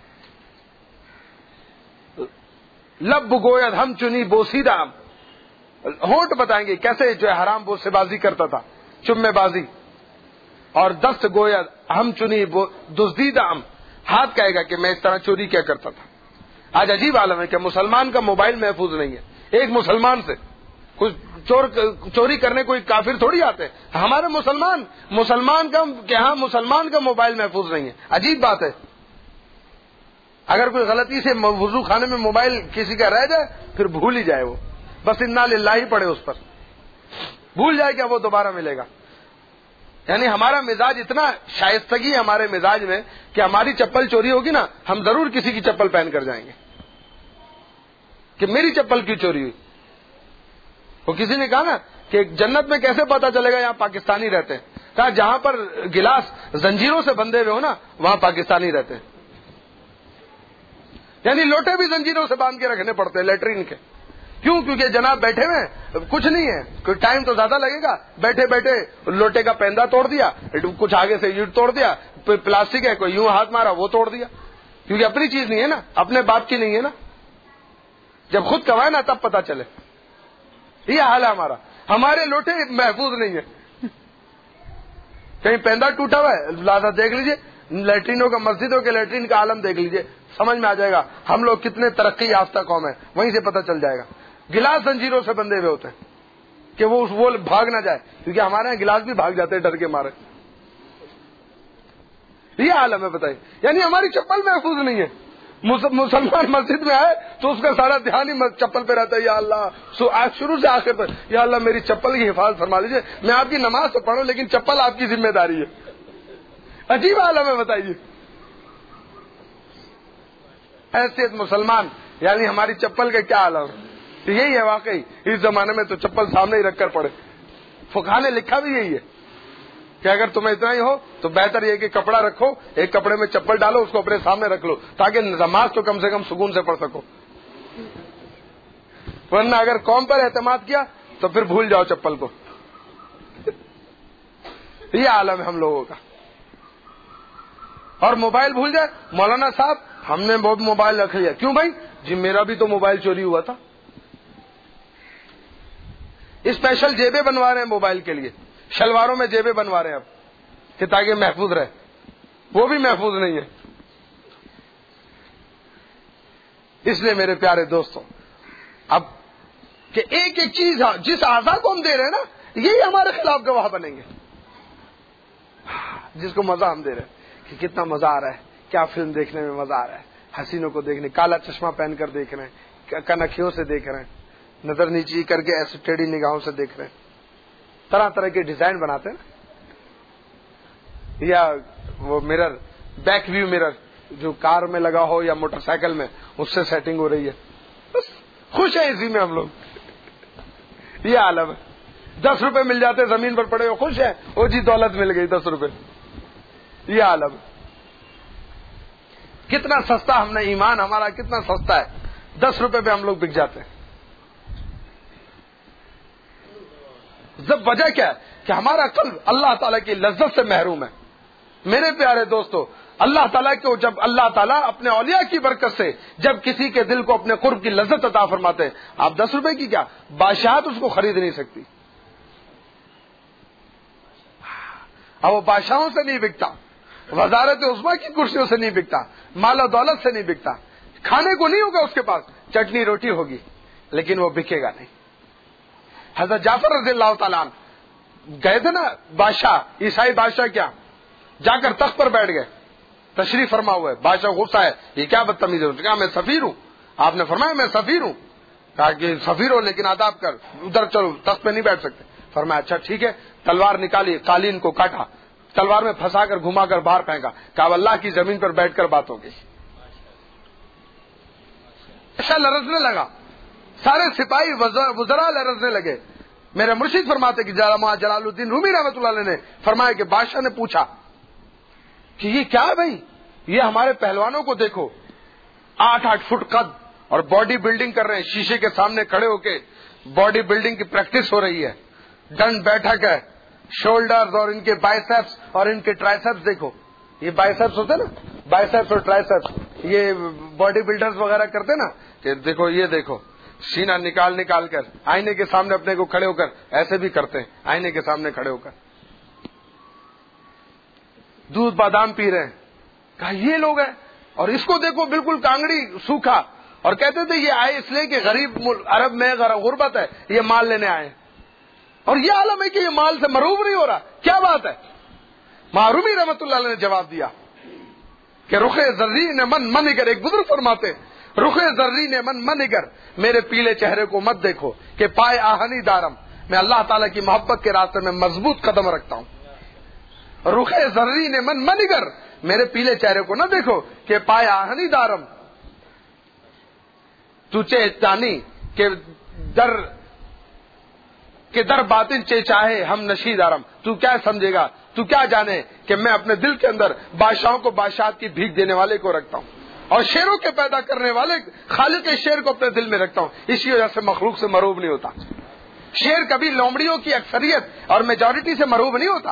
لب گوید ہم چنی بوسیدام، ہونٹ بتائیں گے کیسے جو ہے حرام بوسے بازی کرتا تھا، چمے بازی. اور دست گوید ہم چنی دزدیدام، ہاتھ کہے گا کہ میں اس طرح چوری کیا کرتا تھا. آج عجیب عالم ہے کہ مسلمان کا موبائل محفوظ نہیں ہے. ایک مسلمان سے کچھ چور چوری کرنے کوئی کافر تھوڑی آتے ہیں. ہمارے مسلمان مسلمان کا کہ ہاں مسلمان کا موبائل محفوظ نہیں ہے. عجیب بات ہے. اگر کوئی غلطی سے وضو خانے میں موبائل کسی کا رہ جائے پھر بھول ہی جائے، وہ بس انا للہ ہی پڑے اس پر، بھول جائے کہ وہ دوبارہ ملے گا. یعنی ہمارا مزاج اتنا شائستگی ہے ہمارے مزاج میں کہ ہماری چپل چوری ہوگی نا، ہم ضرور کسی کی چپل پہن کر جائیں گے کہ میری چپل کیوں چوری ہوئی. وہ کسی نے کہا نا کہ جنت میں کیسے پتا چلے گا یہاں پاکستانی رہتے ہیں، کہا جہاں پر گلاس زنجیروں سے بندھے ہوئے ہو نا وہاں پاکستانی رہتے ہیں. یعنی لوٹے بھی زنجیروں سے باندھ کے رکھنے پڑتے ہیں لیٹرین کے. کیوں؟ کیونکہ جناب بیٹھے ہوئے کچھ نہیں ہے، کوئی ٹائم تو زیادہ لگے گا، بیٹھے بیٹھے لوٹے کا پیندا توڑ دیا، کچھ آگے سے اینٹ توڑ دیا، پلاسٹک ہے کوئی یوں ہاتھ مارا وہ توڑ دیا، کیونکہ اپنی چیز نہیں ہے نا، اپنے باپ کی نہیں ہے نا. جب خود کمائے نا تب پتا چلے. یہ حال ہے ہمارا، ہمارے لوٹے محفوظ نہیں ہے. کہیں پیندا ٹوٹا ہوا ہے لہٰذا دیکھ لیجئے، لیٹرینوں کا مسجدوں کے لیٹرین کا عالم دیکھ لیجئے، سمجھ میں آ جائے گا ہم لوگ کتنے ترقی یافتہ قوم ہے. وہیں سے پتہ چل جائے گا. گلاس زنجیروں سے بندھے ہوئے ہوتے ہیں کہ وہ وہ بھاگ نہ جائے، کیونکہ ہمارے یہاں گلاس بھی بھاگ جاتے ہیں ڈر کے مارے. یہ عالم ہے بتائیے. یعنی ہماری چپل محفوظ نہیں ہے. مسلمان مسجد میں آئے تو اس کا سارا دھیان ہی چپل پہ رہتا ہے. یا اللہ شروع سے آخر تک یا اللہ میری چپل کی حفاظت فرما لیجیے. میں آپ کی نماز تو پڑھوں لیکن چپل آپ کی ذمہ داری ہے. عجیب عالم ہے بتائیے. حیثیت مسلمان یعنی ہماری چپل کا کیا عالم ہے. یہی ہے واقعی. اس زمانے میں تو چپل سامنے ہی رکھ کر پڑے. فقہا نے لکھا بھی یہی ہے کہ اگر تمہیں اتنا ہی ہو تو بہتر یہ کہ کپڑا رکھو، ایک کپڑے میں چپل ڈالو، اس کو اپنے سامنے رکھ لو تاکہ نماز تو کم سے کم سکون سے پڑھ سکو. ورنہ اگر قوم پر اعتماد کیا تو پھر بھول جاؤ چپل کو. یہ عالم ہے ہم لوگوں کا. اور موبائل بھول جائے، مولانا صاحب ہم نے بہت موبائل رکھ لیا. کیوں بھائی؟ جی میرا بھی تو موبائل چوری ہوا تھا. اسپیشل جیبیں بنوا رہے ہیں موبائل کے لیے، شلواروں میں جیبیں بنوا رہے ہیں اب کہ تاکہ محفوظ رہے. وہ بھی محفوظ نہیں ہے. اس لیے میرے پیارے دوستوں، اب کہ ایک ایک چیز جس اعضاء کو ہم دے رہے ہیں نا یہی ہمارے خلاف گواہ بنیں گے. جس کو مزہ ہم دے رہے ہیں کہ کتنا مزہ آ رہا ہے، کیا فلم دیکھنے میں مزہ آ رہا ہے، حسینوں کو دیکھنے، کالا چشمہ پہن کر دیکھ رہے ہیں، کنکھیوں سے دیکھ رہے ہیں، نظر نیچی کر کے ایسے ٹیڑھی نگاہوں سے دیکھ رہے ہیں، طرح طرح کے ڈیزائن بناتے ہیں نا. یا وہ مرر، بیک ویو مرر جو کار میں لگا ہو یا موٹر سائیکل میں، اس سے سیٹنگ ہو رہی ہے. بس خوش ہیں اسی میں ہم لوگ. یہ عالم ہے. دس روپے مل جاتے زمین پر پڑے ہو خوش ہیں، او جی دولت مل گئی دس روپے. یہ عالم ہے. کتنا سستا ہم نے ایمان ہمارا کتنا سستا ہے، دس روپے پہ ہم لوگ بک جاتے ہیں. جب وجہ کیا ہے کہ ہمارا قلب اللہ تعالیٰ کی لذت سے محروم ہے. میرے پیارے دوستو، اللہ تعالیٰ کو جب اللہ تعالیٰ اپنے اولیاء کی برکت سے جب کسی کے دل کو اپنے قرب کی لذت عطا فرماتے ہیں، آپ دس روپے کی کیا بادشاہت اس کو خرید نہیں سکتی. اب وہ بادشاہوں سے نہیں بکتا، وزارت عظمیٰ کی کرسیوں سے نہیں بکتا، مال و دولت سے نہیں بکتا. کھانے کو نہیں ہوگا اس کے پاس، چٹنی روٹی ہوگی لیکن وہ بکے گا نہیں. حضرت جعفر رضی اللہ تعالیٰ عنہ گئے تھے نا، بادشاہ عیسائی بادشاہ کیا جا کر تخت پر بیٹھ گئے، تشریف فرما ہوئے. بادشاہ غصہ ہے، یہ کیا بدتمیزی ہے؟ کہا میں سفیر ہوں. آپ نے فرمایا میں سفیر ہوں. کہا کہ سفیر ہو لیکن آداب کر، ادھر چلو، تخت پہ نہیں بیٹھ سکتے. فرمایا اچھا ٹھیک ہے. تلوار نکالی، قالین کو کاٹا، تلوار میں پھنسا کر گھما کر باہر پھینکا. کہا اللہ کی زمین پر بیٹھ کر بات ہوگی. ایسا لرزنے لگا، سارے سپاہی وزراء لرزنے لگے. میرے مرشد فرماتے کہ جلال الدین رومی رحمۃ اللہ علیہ نے فرمایا کہ بادشاہ نے پوچھا کہ یہ کیا ہے بھائی؟ یہ ہمارے پہلوانوں کو دیکھو، آٹھ آٹھ فٹ قد اور باڈی بلڈنگ کر رہے ہیں، شیشے کے سامنے کھڑے ہو کے باڈی بلڈنگ کی پریکٹس ہو رہی ہے. ڈنڈ بیٹھک ہے، شولڈرز اور ان کے بائسیپس اور ان کے ٹرائسیپس دیکھو. یہ بائسیپس ہوتے نا، بائسیپس اور ٹرائسیپس یہ باڈی بلڈرز وغیرہ کرتے نا، کہ دیکھو یہ دیکھو سینہ نکال نکال کر آئینے کے سامنے اپنے کو کھڑے ہو کر ایسے بھی کرتے ہیں، آئینے کے سامنے کھڑے ہو کر دودھ بادام پی رہے ہیں. کہا یہ لوگ ہیں، اور اس کو دیکھو بالکل کانگڑی سوکھا، اور کہتے تھے یہ آئے اس لیے کہ غریب عرب میں غربت ہے، یہ مال لینے آئے، اور یہ عالم ہے کہ یہ مال سے مروب نہیں ہو رہا. کیا بات ہے؟ معرومی رحمت اللہ علیہ نے جواب دیا کہ رخ زرری نے من من کر، ایک بزرگ فرماتے رخ زرری نے من من کر، میرے پیلے چہرے کو مت دیکھو کہ پائے آہنی دارم، میں اللہ تعالیٰ کی محبت کے راستے میں مضبوط قدم رکھتا ہوں. رخ زرری نے من من کر، میرے پیلے چہرے کو نہ دیکھو کہ پائے آہنی دارم، تو چیتانی کہ در کہ در باطن چے چاہے ہم نشی دارم. تو کیا سمجھے گا، تو کیا جانے کہ میں اپنے دل کے اندر بادشاہوں کو بادشاہت کی بھیک دینے والے کو رکھتا ہوں، اور شیروں کے پیدا کرنے والے خالق شیر کو اپنے دل میں رکھتا ہوں. اسی وجہ سے مخلوق سے مروب نہیں ہوتا. شیر کبھی لومڑیوں کی اکثریت اور میجورٹی سے مروب نہیں ہوتا.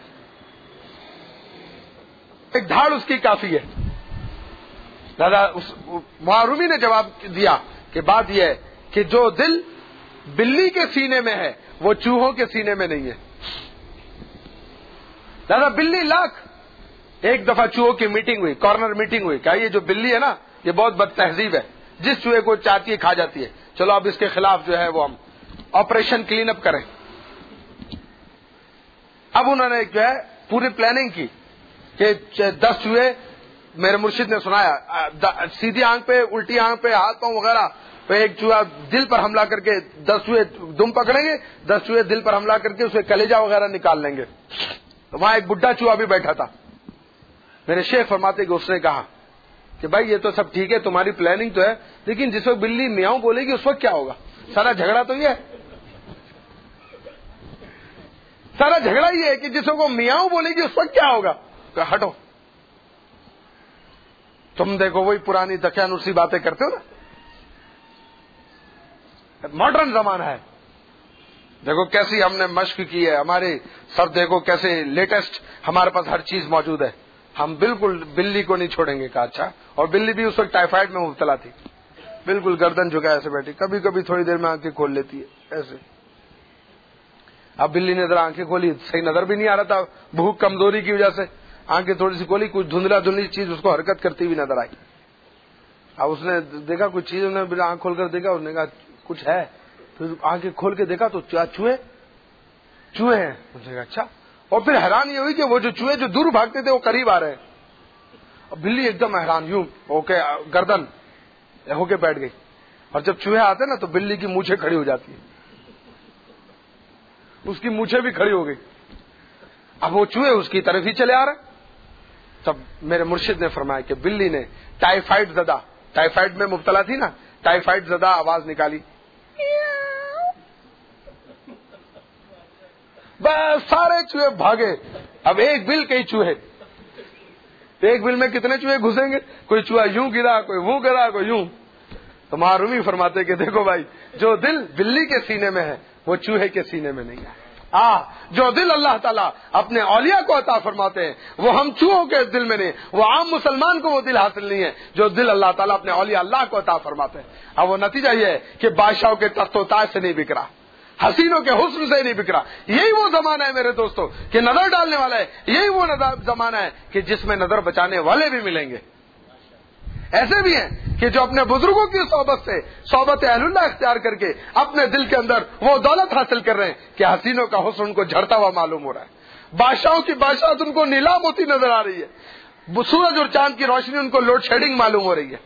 ایک دھاڑ اس کی کافی ہے. دادا معرومی نے جواب دیا کہ بات یہ ہے کہ جو دل بلی کے سینے میں ہے وہ چوہوں کے سینے میں نہیں ہے. دادا بلی لاکھ. ایک دفعہ چوہوں کی میٹنگ ہوئی، کارنر میٹنگ ہوئی. کہا یہ جو بلی ہے نا یہ بہت بد تہذیب ہے، جس چوہے کو چاہتی ہے کھا جاتی ہے، چلو اب اس کے خلاف جو ہے وہ ہم آپریشن کلین اپ کریں. اب انہوں نے جو ہے پوری پلاننگ کی کہ دس چوہے، میرے مرشد نے سنایا، سیدھی آنکھ پہ، الٹی آنکھ پہ، ہاتھ پاؤں وغیرہ پہ ایک چوہا دل پر حملہ کر کے، دس چوہے دم پکڑیں گے، دس چوہے دل پر حملہ کر کے اسے کلیجہ وغیرہ نکال لیں گے. وہاں ایک بڈھا چوہا بھی بیٹھا تھا. میرے شیخ فرماتے کہ اس نے کہا کہ بھائی یہ تو سب ٹھیک ہے، تمہاری پلاننگ تو ہے، لیکن جس وقت بلی میاؤں بولے گی اس وقت کیا ہوگا؟ سارا جھگڑا تو یہ ہے، سارا جھگڑا یہ ہے کہ جس وقت وہ میاؤں بولے گی اس وقت کیا ہوگا؟ کہ ہٹو، تم دیکھو وہی پرانی دقیانوسی باتیں کرتے ہو نا. ماڈرن زمانہ ہے، دیکھو کیسی ہم نے مشق کی ہے، ہمارے سب دیکھو کیسے لیٹسٹ ہمارے پاس ہر چیز موجود ہے، ہم بالکل بلی کو نہیں چھوڑیں گے. کہا اچھا. اور بلی بھی اس وقت ٹائیفائڈ میں مبتلا تھی، بالکل گردن جھکا ایسے بیٹھی، کبھی کبھی تھوڑی دیر میں آنکھیں کھول لیتی ہے ایسے. اب بلی نے ذرا آنکھیں کھولی، صحیح نظر بھی نہیں آ رہا تھا، بھوک کمزوری کی وجہ سے آنکھیں تھوڑی سی کھولی، کچھ دھندلا دھندلی چیز اس کو حرکت کرتی ہوئی نظر آئی. اب اس نے دیکھا کچھ چیز، انہوں نے آنکھ کھول کر دیکھا، انہوں نے کہا کچھ ہے. پھر آنکھیں کھول کے دیکھا تو چوہے چوہے ہیں. انہوں نے کہا اچھا. اور پھر حیران یہ ہوئی کہ وہ جو چوہے جو دور بھاگتے تھے وہ قریب آ رہے ہیں. اور بلی ایک دم حیران، یوں ہو کے گردن ہو کے بیٹھ گئی. اور جب چوہے آتے نا تو بلی کی مونچھیں کھڑی ہو جاتی ہیں، اس کی مونچھیں بھی کھڑی ہو گئی. اب وہ چوہے اس کی طرف ہی چلے آ رہے. تب میرے مرشد نے فرمایا کہ بلی نے ٹائیفائڈ زدہ، ٹائیفائڈ میں مبتلا تھی نا، ٹائیفائڈ زدہ آواز نکالی، بس سارے چوہے بھاگے. اب ایک بل کئی چوہے. ایک بل میں کتنے چوہے گھسیں گے؟ کوئی چوہا یوں گرا، کوئی وہ گرا، کوئی یوں. تو معرومی فرماتے کہ دیکھو بھائی، جو دل بلی کے سینے میں ہے وہ چوہے کے سینے میں نہیں ہے. آ جو دل اللہ تعالیٰ اپنے اولیاء کو عطا فرماتے ہیں وہ ہم چوہوں کے دل میں نہیں، وہ عام مسلمان کو وہ دل حاصل نہیں ہے جو دل اللہ تعالیٰ اپنے اولیاء اللہ کو عطا فرماتے ہیں. اب وہ نتیجہ یہ ہے کہ بادشاہوں کے تخت و تاج سے نہیں بک رہا، حسینوں کے حسن سے نہیں بک رہا. یہی وہ زمانہ ہے میرے دوستوں کہ نظر ڈالنے والا ہے. یہی وہ زمانہ ہے کہ جس میں نظر بچانے والے بھی ملیں گے. ایسے بھی ہیں کہ جو اپنے بزرگوں کی صحبت سے، صحبت اہل اللہ اختیار کر کے اپنے دل کے اندر وہ دولت حاصل کر رہے ہیں کہ حسینوں کا حسن ان کو جھڑتا ہوا معلوم ہو رہا ہے، بادشاہوں کی بادشاہت ان کو نیلام ہوتی نظر آ رہی ہے، سورج اور چاند کی روشنی ان کو لوڈ شیڈنگ معلوم ہو رہی ہے.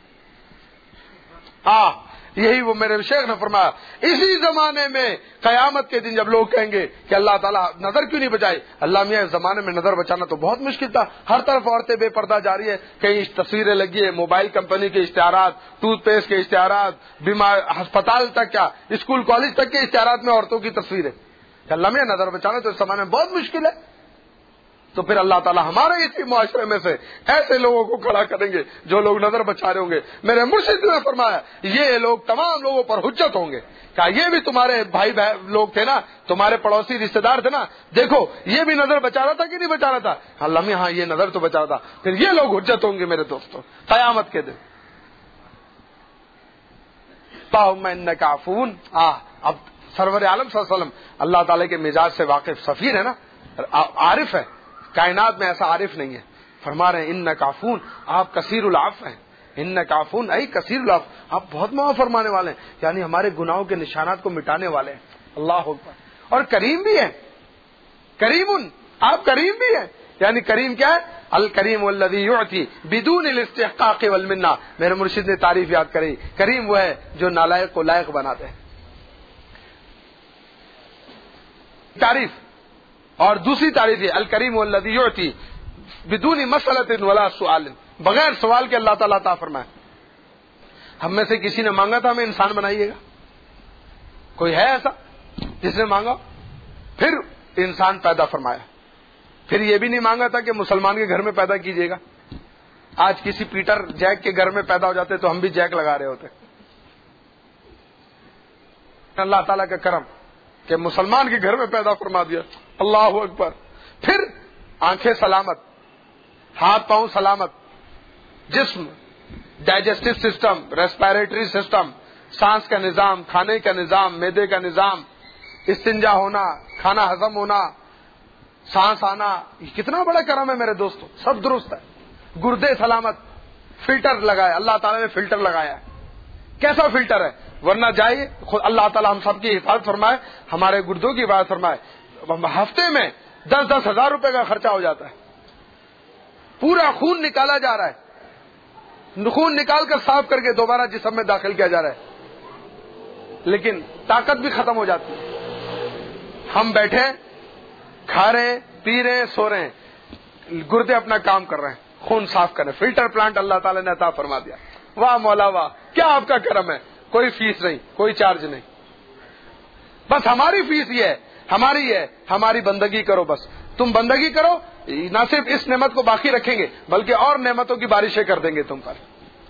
آ یہی وہ میرے شیخ نے فرمایا اسی زمانے میں قیامت کے دن جب لوگ کہیں گے کہ اللہ تعالیٰ نظر کیوں نہیں بچائی، اللہ میاں اس زمانے میں نظر بچانا تو بہت مشکل تھا، ہر طرف عورتیں بے پردہ جاری ہے، کئی تصویریں لگی ہے، موبائل کمپنی کے اشتہارات، ٹوتھ پیسٹ کے اشتہارات، بیمار ہسپتال تک کیا اسکول کالج تک کے اشتہارات میں عورتوں کی تصویریں. کہ اللہ میاں نظر بچانا تو اس زمانے میں بہت مشکل ہے. تو پھر اللہ تعالیٰ ہمارے اسی معاشرے میں سے ایسے لوگوں کو کھڑا کریں گے جو لوگ نظر بچا رہے ہوں گے. میرے مرشد نے فرمایا یہ لوگ تمام لوگوں پر حجت ہوں گے. کہا یہ بھی تمہارے بھائی لوگ تھے نا، تمہارے پڑوسی رشتے دار تھے نا، دیکھو یہ بھی نظر بچا رہا تھا کہ نہیں بچا رہا تھا؟ اللہ میں ہاں یہ نظر تو بچا رہا تھا. پھر یہ لوگ حجت ہوں گے میرے دوستوں قیامت کے دن. اللہم انک عفون. اب سرور عالم صلی اللہ علیہ وسلم اللہ تعالیٰ کے مزاج سے واقف سفیر ہے نا، عارف ہے، کائنات میں ایسا عارف نہیں ہے. فرما رہے ہیں انک عفون، آپ کثیر العفو ہیں. انک عفون ای کثیر العفو، آپ بہت معاف فرمانے والے ہیں، یعنی ہمارے گناہوں کے نشانات کو مٹانے والے ہیں. اللہ اکبر. اور کریم بھی ہے، کریم، آپ کریم بھی ہیں. یعنی کریم کیا ہے؟ الکریم والذی یعطی بدون الاستحقاق والمنہ. میرے مرشد نے تعریف یاد کری، کریم وہ ہے جو نالائق کو لائق بناتے ہیں. تعریف. اور دوسری تعریف ہے الکریم والذی یعطی بدون مسئلۃ ولا سؤال، بغیر سوال کے اللہ تعالیٰ عطا فرمائے. ہم میں سے کسی نے مانگا تھا ہمیں انسان بنائیے گا؟ کوئی ہے ایسا جس نے مانگا؟ پھر انسان پیدا فرمایا. پھر یہ بھی نہیں مانگا تھا کہ مسلمان کے گھر میں پیدا کیجیے گا. آج کسی پیٹر جیک کے گھر میں پیدا ہو جاتے تو ہم بھی جیک لگا رہے ہوتے. اللہ تعالیٰ کا کرم کہ مسلمان کے گھر میں پیدا فرما دیا. اللہ اکبر. پھر آنکھیں سلامت، ہاتھ پاؤں سلامت، جسم، ڈائجسٹو سسٹم، ریسپائریٹری سسٹم، سانس کا نظام، کھانے کا نظام، معدے کا نظام، استنجا ہونا، کھانا ہضم ہونا، سانس آنا، یہ کتنا بڑا کرم ہے میرے دوستوں. سب درست ہے. گردے سلامت، فلٹر لگایا اللہ تعالیٰ نے، فلٹر لگایا ہے. کیسا فلٹر ہے؟ ورنہ جائیے خود اللہ تعالیٰ ہم سب کی حفاظت فرمائے، ہمارے گردوں کی حفاظت فرمائے. ہفتے میں دس دس ہزار روپے کا خرچہ ہو جاتا ہے. پورا خون نکالا جا رہا ہے، خون نکال کر صاف کر کے دوبارہ جسم میں داخل کیا جا رہا ہے، لیکن طاقت بھی ختم ہو جاتی ہے. ہم بیٹھے کھا رہے پی رہے سو رہے ہیں، گردے اپنا کام کر رہے ہیں، خون صاف کر رہے ہیں. فلٹر پلانٹ اللہ تعالیٰ نے عطا فرما دیا. واہ مولا واہ، کیا آپ کا کرم ہے. کوئی فیس نہیں، کوئی چارج نہیں. بس ہماری فیس یہ ہے، ہماری ہے، ہماری بندگی کرو. بس تم بندگی کرو، نہ صرف اس نعمت کو باقی رکھیں گے بلکہ اور نعمتوں کی بارشیں کر دیں گے تم پر.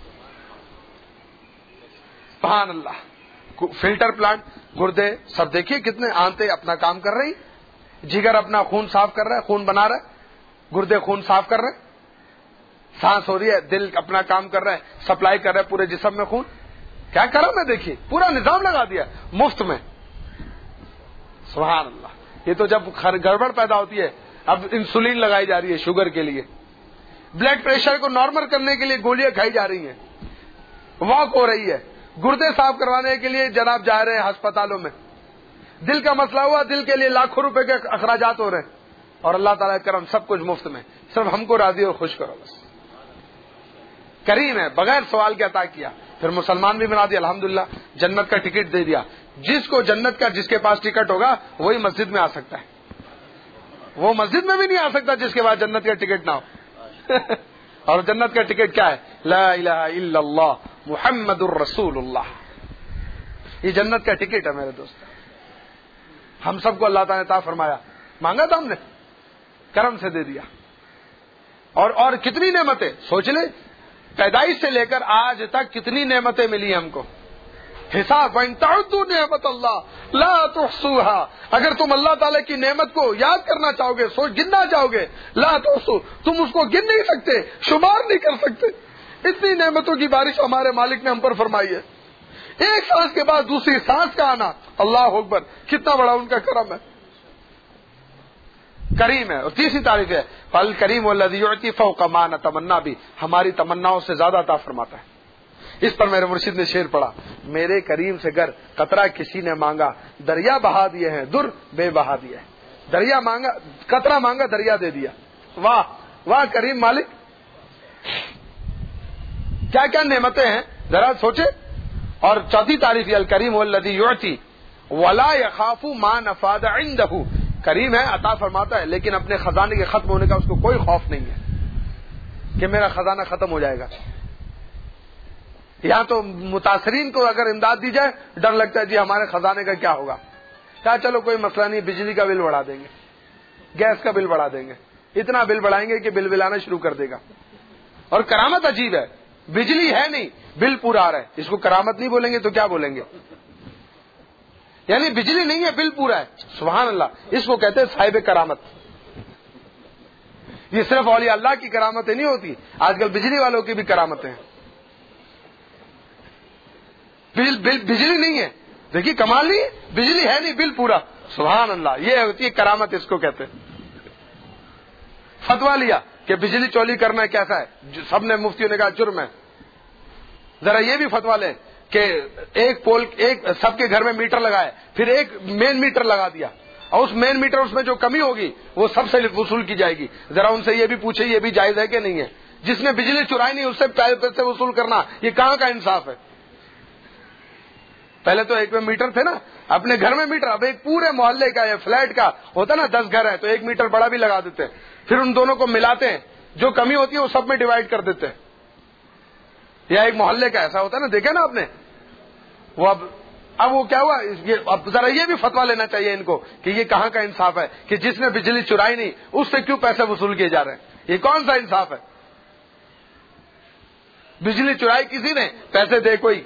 سبحان اللہ. فلٹر پلانٹ، گردے سب دیکھیے کتنے آنتے اپنا کام کر رہی، جگر اپنا خون صاف کر رہا ہے، خون بنا رہا ہے، گردے خون صاف کر رہے ہیں، سانس ہو رہی ہے، دل اپنا کام کر رہا ہے، سپلائی کر رہا ہے پورے جسم میں خون. کیا کرم ہے دیکھیے، پورا نظام لگا دیا مفت میں. سبحان اللہ. یہ تو جب گڑبڑ پیدا ہوتی ہے اب انسولین لگائی جا رہی ہے شوگر کے لیے، بلڈ پریشر کو نارمل کرنے کے لیے گولیاں کھائی جا رہی ہیں، واک ہو رہی ہے، گردے صاف کروانے کے لیے جناب جا رہے ہیں ہسپتالوں میں، دل کا مسئلہ ہوا دل کے لیے لاکھوں روپے کے اخراجات ہو رہے ہیں، اور اللہ تعالیٰ کرم سب کچھ مفت میں. صرف ہم کو راضی اور خوش کرو. بس کریم ہے، بغیر سوال کے عطا کیا. پھر مسلمان بھی بنا دیا الحمدللہ، جنت کا ٹکٹ دے دیا. جس کو جنت کا جس کے پاس ٹکٹ ہوگا وہی مسجد میں آ سکتا ہے. وہ مسجد میں بھی نہیں آ سکتا جس کے پاس جنت کا ٹکٹ نہ ہو. اور جنت کا ٹکٹ کیا ہے؟ لا الہ الا اللہ محمد الرسول اللہ. یہ جنت کا ٹکٹ ہے میرے دوست. ہم سب کو اللہ تعالیٰ نے عطا فرمایا. مانگا تھا ہم نے، کرم سے دے دیا. اور اور کتنی نعمتیں سوچ لیں، پیدائش سے لے کر آج تک کتنی نعمتیں ملی ہم کو. حساب وَإِن تَعُدُّوا نِعْمَتَ اللَّهِ لَا تُحْصُوهَا، اگر تم اللہ تعالیٰ کی نعمت کو یاد کرنا چاہو گے، سوچ گننا چاہو گے، لا تحصوا، تم اس کو گن نہیں سکتے، شمار نہیں کر سکتے. اتنی نعمتوں کی بارش ہمارے مالک نے ہم پر فرمائی ہے. ایک سانس کے بعد دوسری سانس کا آنا، اللہ اکبر، کتنا بڑا ان کا کرم ہے. کریم ہے. اور تیسری تعریف ہے فالکریم والذی یعطی فوق ما نتمنا بھی، ہماری تمناؤں سے زیادہ عطا فرماتا ہے. اس پر میرے مرشد نے شعر پڑھا، میرے کریم سے گر قطرہ کسی نے مانگا، دریا بہا دیے ہیں در بے بہا دیا ہے. دریا مانگا، قطرہ مانگا، دریا دے دیا. واہ واہ کریم مالک، کیا کیا نعمتیں ہیں ذرا سوچے. اور چوتھی تعریف ہے الکریم والذی یعطی ولا یخاف ما نفاد عنده، کریم ہے، عطا فرماتا ہے، لیکن اپنے خزانے کے ختم ہونے کا اس کو کوئی خوف نہیں ہے کہ میرا خزانہ ختم ہو جائے گا. یہاں تو متاثرین کو اگر امداد دی جائے ڈر لگتا ہے جی ہمارے خزانے کا کیا ہوگا. کیا چلو کوئی مسئلہ نہیں، بجلی کا بل بڑھا دیں گے، گیس کا بل بڑھا دیں گے، اتنا بل بڑھائیں گے کہ بل بلانا شروع کر دے گا. اور کرامت عجیب ہے، بجلی ہے نہیں، بل پورا آ رہا ہے، اس کو کرامت نہیں بولیں گے تو کیا بولیں گے؟ یعنی بجلی نہیں ہے، بل پورا ہے. سبحان اللہ، اس کو کہتے ہیں صاحب کرامت. یہ صرف اولیاء اللہ کی کرامتیں نہیں ہوتی، آج کل بجلی والوں کی بھی کرامتیں ہیں. بل بل بجلی نہیں ہے، دیکھیے کمال نہیں ہے، بجلی ہے نہیں، بل پورا. سبحان اللہ، یہ ہوتی ہے کرامت، اس کو کہتے ہیں. فتوا لیا کہ بجلی چوری کرنا کیسا ہے، سب نے مفتیوں نے کہا جرم ہے. ذرا یہ بھی فتوا لے کہ ایک پول ایک سب کے گھر میں میٹر لگائے، پھر ایک مین میٹر لگا دیا، اور اس مین میٹر اس میں جو کمی ہوگی وہ سب سے وصول کی جائے گی. ذرا ان سے یہ بھی پوچھے یہ بھی جائز ہے کہ نہیں ہے. جس نے بجلی چرائی نہیں اس سے پیسے وصول کرنا، یہ کہاں کا انصاف ہے؟ پہلے تو ایک میں میٹر تھے نا، اپنے گھر میں میٹر، اب ایک پورے محلے کا یا فلیٹ کا ہوتا نا، دس گھر ہے تو ایک میٹر بڑا بھی لگا دیتے ہیں، پھر ان دونوں کو ملاتے ہیں، جو کمی ہوتی ہے وہ سب میں ڈیوائڈ کر دیتے ہیں. یا ایک محلے کا ایسا ہوتا ہے نا، دیکھا نا آپ نے. وہ اب اب وہ کیا ہوا، اب ذرا یہ بھی فتوا لینا چاہیے ان کو کہ یہ کہاں کا انصاف ہے کہ جس نے بجلی چرائی نہیں اس سے کیوں پیسے وصول کیے جا رہے ہیں؟ یہ کون سا انصاف ہے؟ بجلی چرائی کسی نے، پیسے دے کوئی،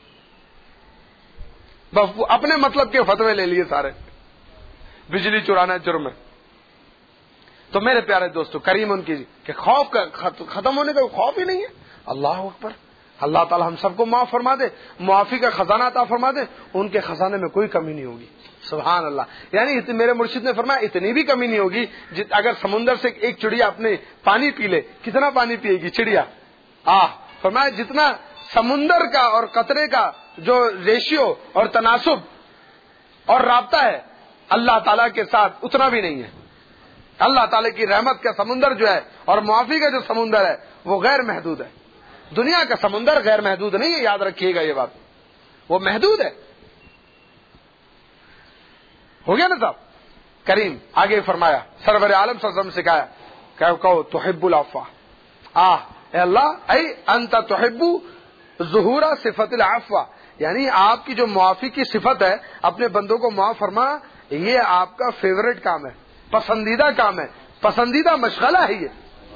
اپنے مطلب کے فتوے لے لیے سارے، بجلی چرانا جرم ہے. تو میرے پیارے دوستو، کریم ان کی کہ خوف کا ختم ہونے کا خوف ہی نہیں ہے. اللہ اکبر، اللہ تعالی ہم سب کو معاف فرما دے، معافی کا خزانہ عطا فرما دے. ان کے خزانے میں کوئی کمی نہیں ہوگی. سبحان اللہ. یعنی میرے مرشد نے فرمایا اتنی بھی کمی نہیں ہوگی، اگر سمندر سے ایک چڑیا اپنے پانی پی لے، کتنا پانی پیے گی چڑیا؟ آہ، فرمایا جتنا سمندر کا اور قطرے کا جو ریشیو اور تناسب اور رابطہ ہے اللہ تعالیٰ کے ساتھ اتنا بھی نہیں ہے. اللہ تعالیٰ کی رحمت کا سمندر جو ہے اور معافی کا جو سمندر ہے وہ غیر محدود ہے. دنیا کا سمندر غیر محدود نہیں ہے، یاد رکھیے گا یہ بات، وہ محدود ہے. ہو گیا نا صاحب. کریم آگے فرمایا، سرور عالم صلی اللہ علیہ وسلم نے سکھایا کہ کہو تحب العفو، آہ اے اللہ، اے انت تحب ظہور صفت العفو، یعنی آپ کی جو معافی کی صفت ہے، اپنے بندوں کو معاف فرما، یہ آپ کا فیوریٹ کام ہے، پسندیدہ کام ہے، پسندیدہ مشغلہ ہے. یہ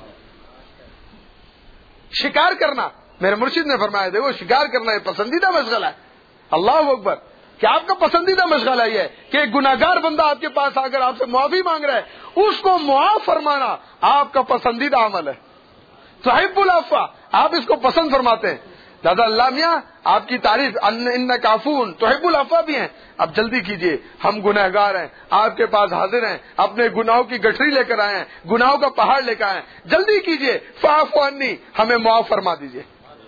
شکار کرنا، میرے مرشد نے فرمایا دیکھو شکار کرنا یہ پسندیدہ مشغلہ ہے. اللہ اکبر، کہ آپ کا پسندیدہ مشغلہ یہ ہے کہ ایک گناہگار بندہ آپ کے پاس آ کر آپ سے معافی مانگ رہا ہے، اس کو معاف فرمانا آپ کا پسندیدہ عمل ہے. تحب العفو، آپ اس کو پسند فرماتے ہیں. دادا اللہ میاں آپ کی تعریف انک عفو تحب العفو بھی ہیں. اب جلدی کیجئے، ہم گنہگار ہیں، آپ کے پاس حاضر ہیں، اپنے گناہوں کی گٹھری لے کر آئے ہیں، گناہوں کا پہاڑ لے کر آئے ہیں. جلدی کیجئے، فاعف عنی، ہمیں معاف فرما دیجئے.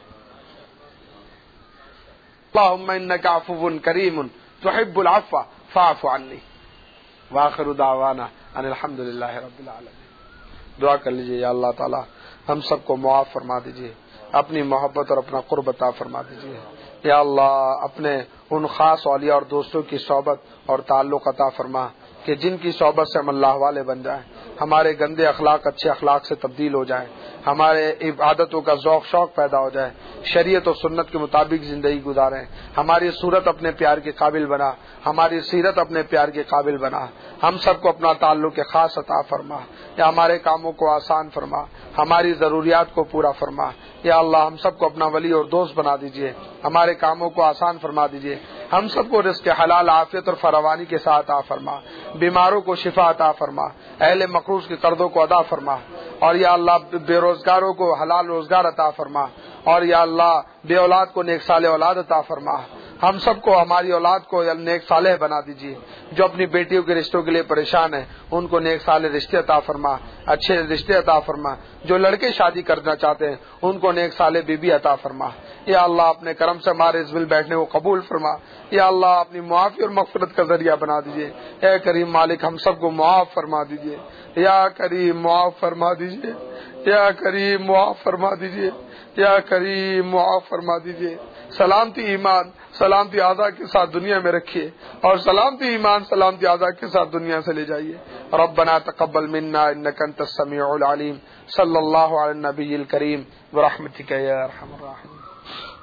اللہم انک عفو کریم تحب العفو فاعف عنی. وآخر دعوانا ان الحمد للہ رب العالمین. دعا کر لیجئے، یا اللہ تعالی ہم سب کو معاف فرما دیجئے، اپنی محبت اور اپنا قرب عطا فرما دیجئے. یا اللہ اپنے ان خاص اولیاء اور دوستوں کی صحبت اور تعلق عطا فرما کہ جن کی صحبت سے ہم اللہ والے بن جائیں، ہمارے گندے اخلاق اچھے اخلاق سے تبدیل ہو جائیں، ہمارے عبادتوں کا ذوق شوق پیدا ہو جائے، شریعت و سنت کے مطابق زندگی گزاریں، ہماری صورت اپنے پیار کے قابل بنا، ہماری سیرت اپنے پیار کے قابل بنا، ہم سب کو اپنا تعلق خاص عطا فرما، یا ہمارے کاموں کو آسان فرما، ہماری ضروریات کو پورا فرما، یا اللہ ہم سب کو اپنا ولی اور دوست بنا دیجئے، ہمارے کاموں کو آسان فرما دیجئے، ہم سب کو رزق حلال عافیت اور فراوانی کے ساتھ عطا فرما، بیماروں کو شفا عطا فرما، اہل مقروض کے قرضوں کو ادا فرما، اور یا اللہ بے روزگاروں کو حلال روزگار عطا فرما، اور یا اللہ بے اولاد کو نیک صالح اولاد عطا فرما، ہم سب کو ہماری اولاد کو نیک صالح بنا دیجیے، جو اپنی بیٹیوں کے رشتوں کے لیے پریشان ہیں ان کو نیک صالح رشتے عطا فرما، اچھے رشتے عطا فرما، جو لڑکے شادی کرنا چاہتے ہیں ان کو نیک صالح بیوی عطا فرما، یا اللہ اپنے کرم سے ہمارے اس مل بیٹھنے کو قبول فرما، یا اللہ اپنی معافی اور مغفرت کا ذریعہ بنا دیجیے، اے کریم مالک ہم سب کو معاف فرما دیجیے، یا کریم معاف فرما دیجیے، یا کریم معاف فرما دیجیے، یا کریم معاف فرما دیجیے، سلامتی ایمان سلامتی اعضاء کے ساتھ دنیا میں رکھیے، اور سلامتی ایمان سلامتی اعضاء کے ساتھ دنیا سے لے جائیے۔ ربنا تقبل منا انك انت السميع العليم، صلی اللہ علی النبی الکریم برحمتک یا ارحم الراحمین۔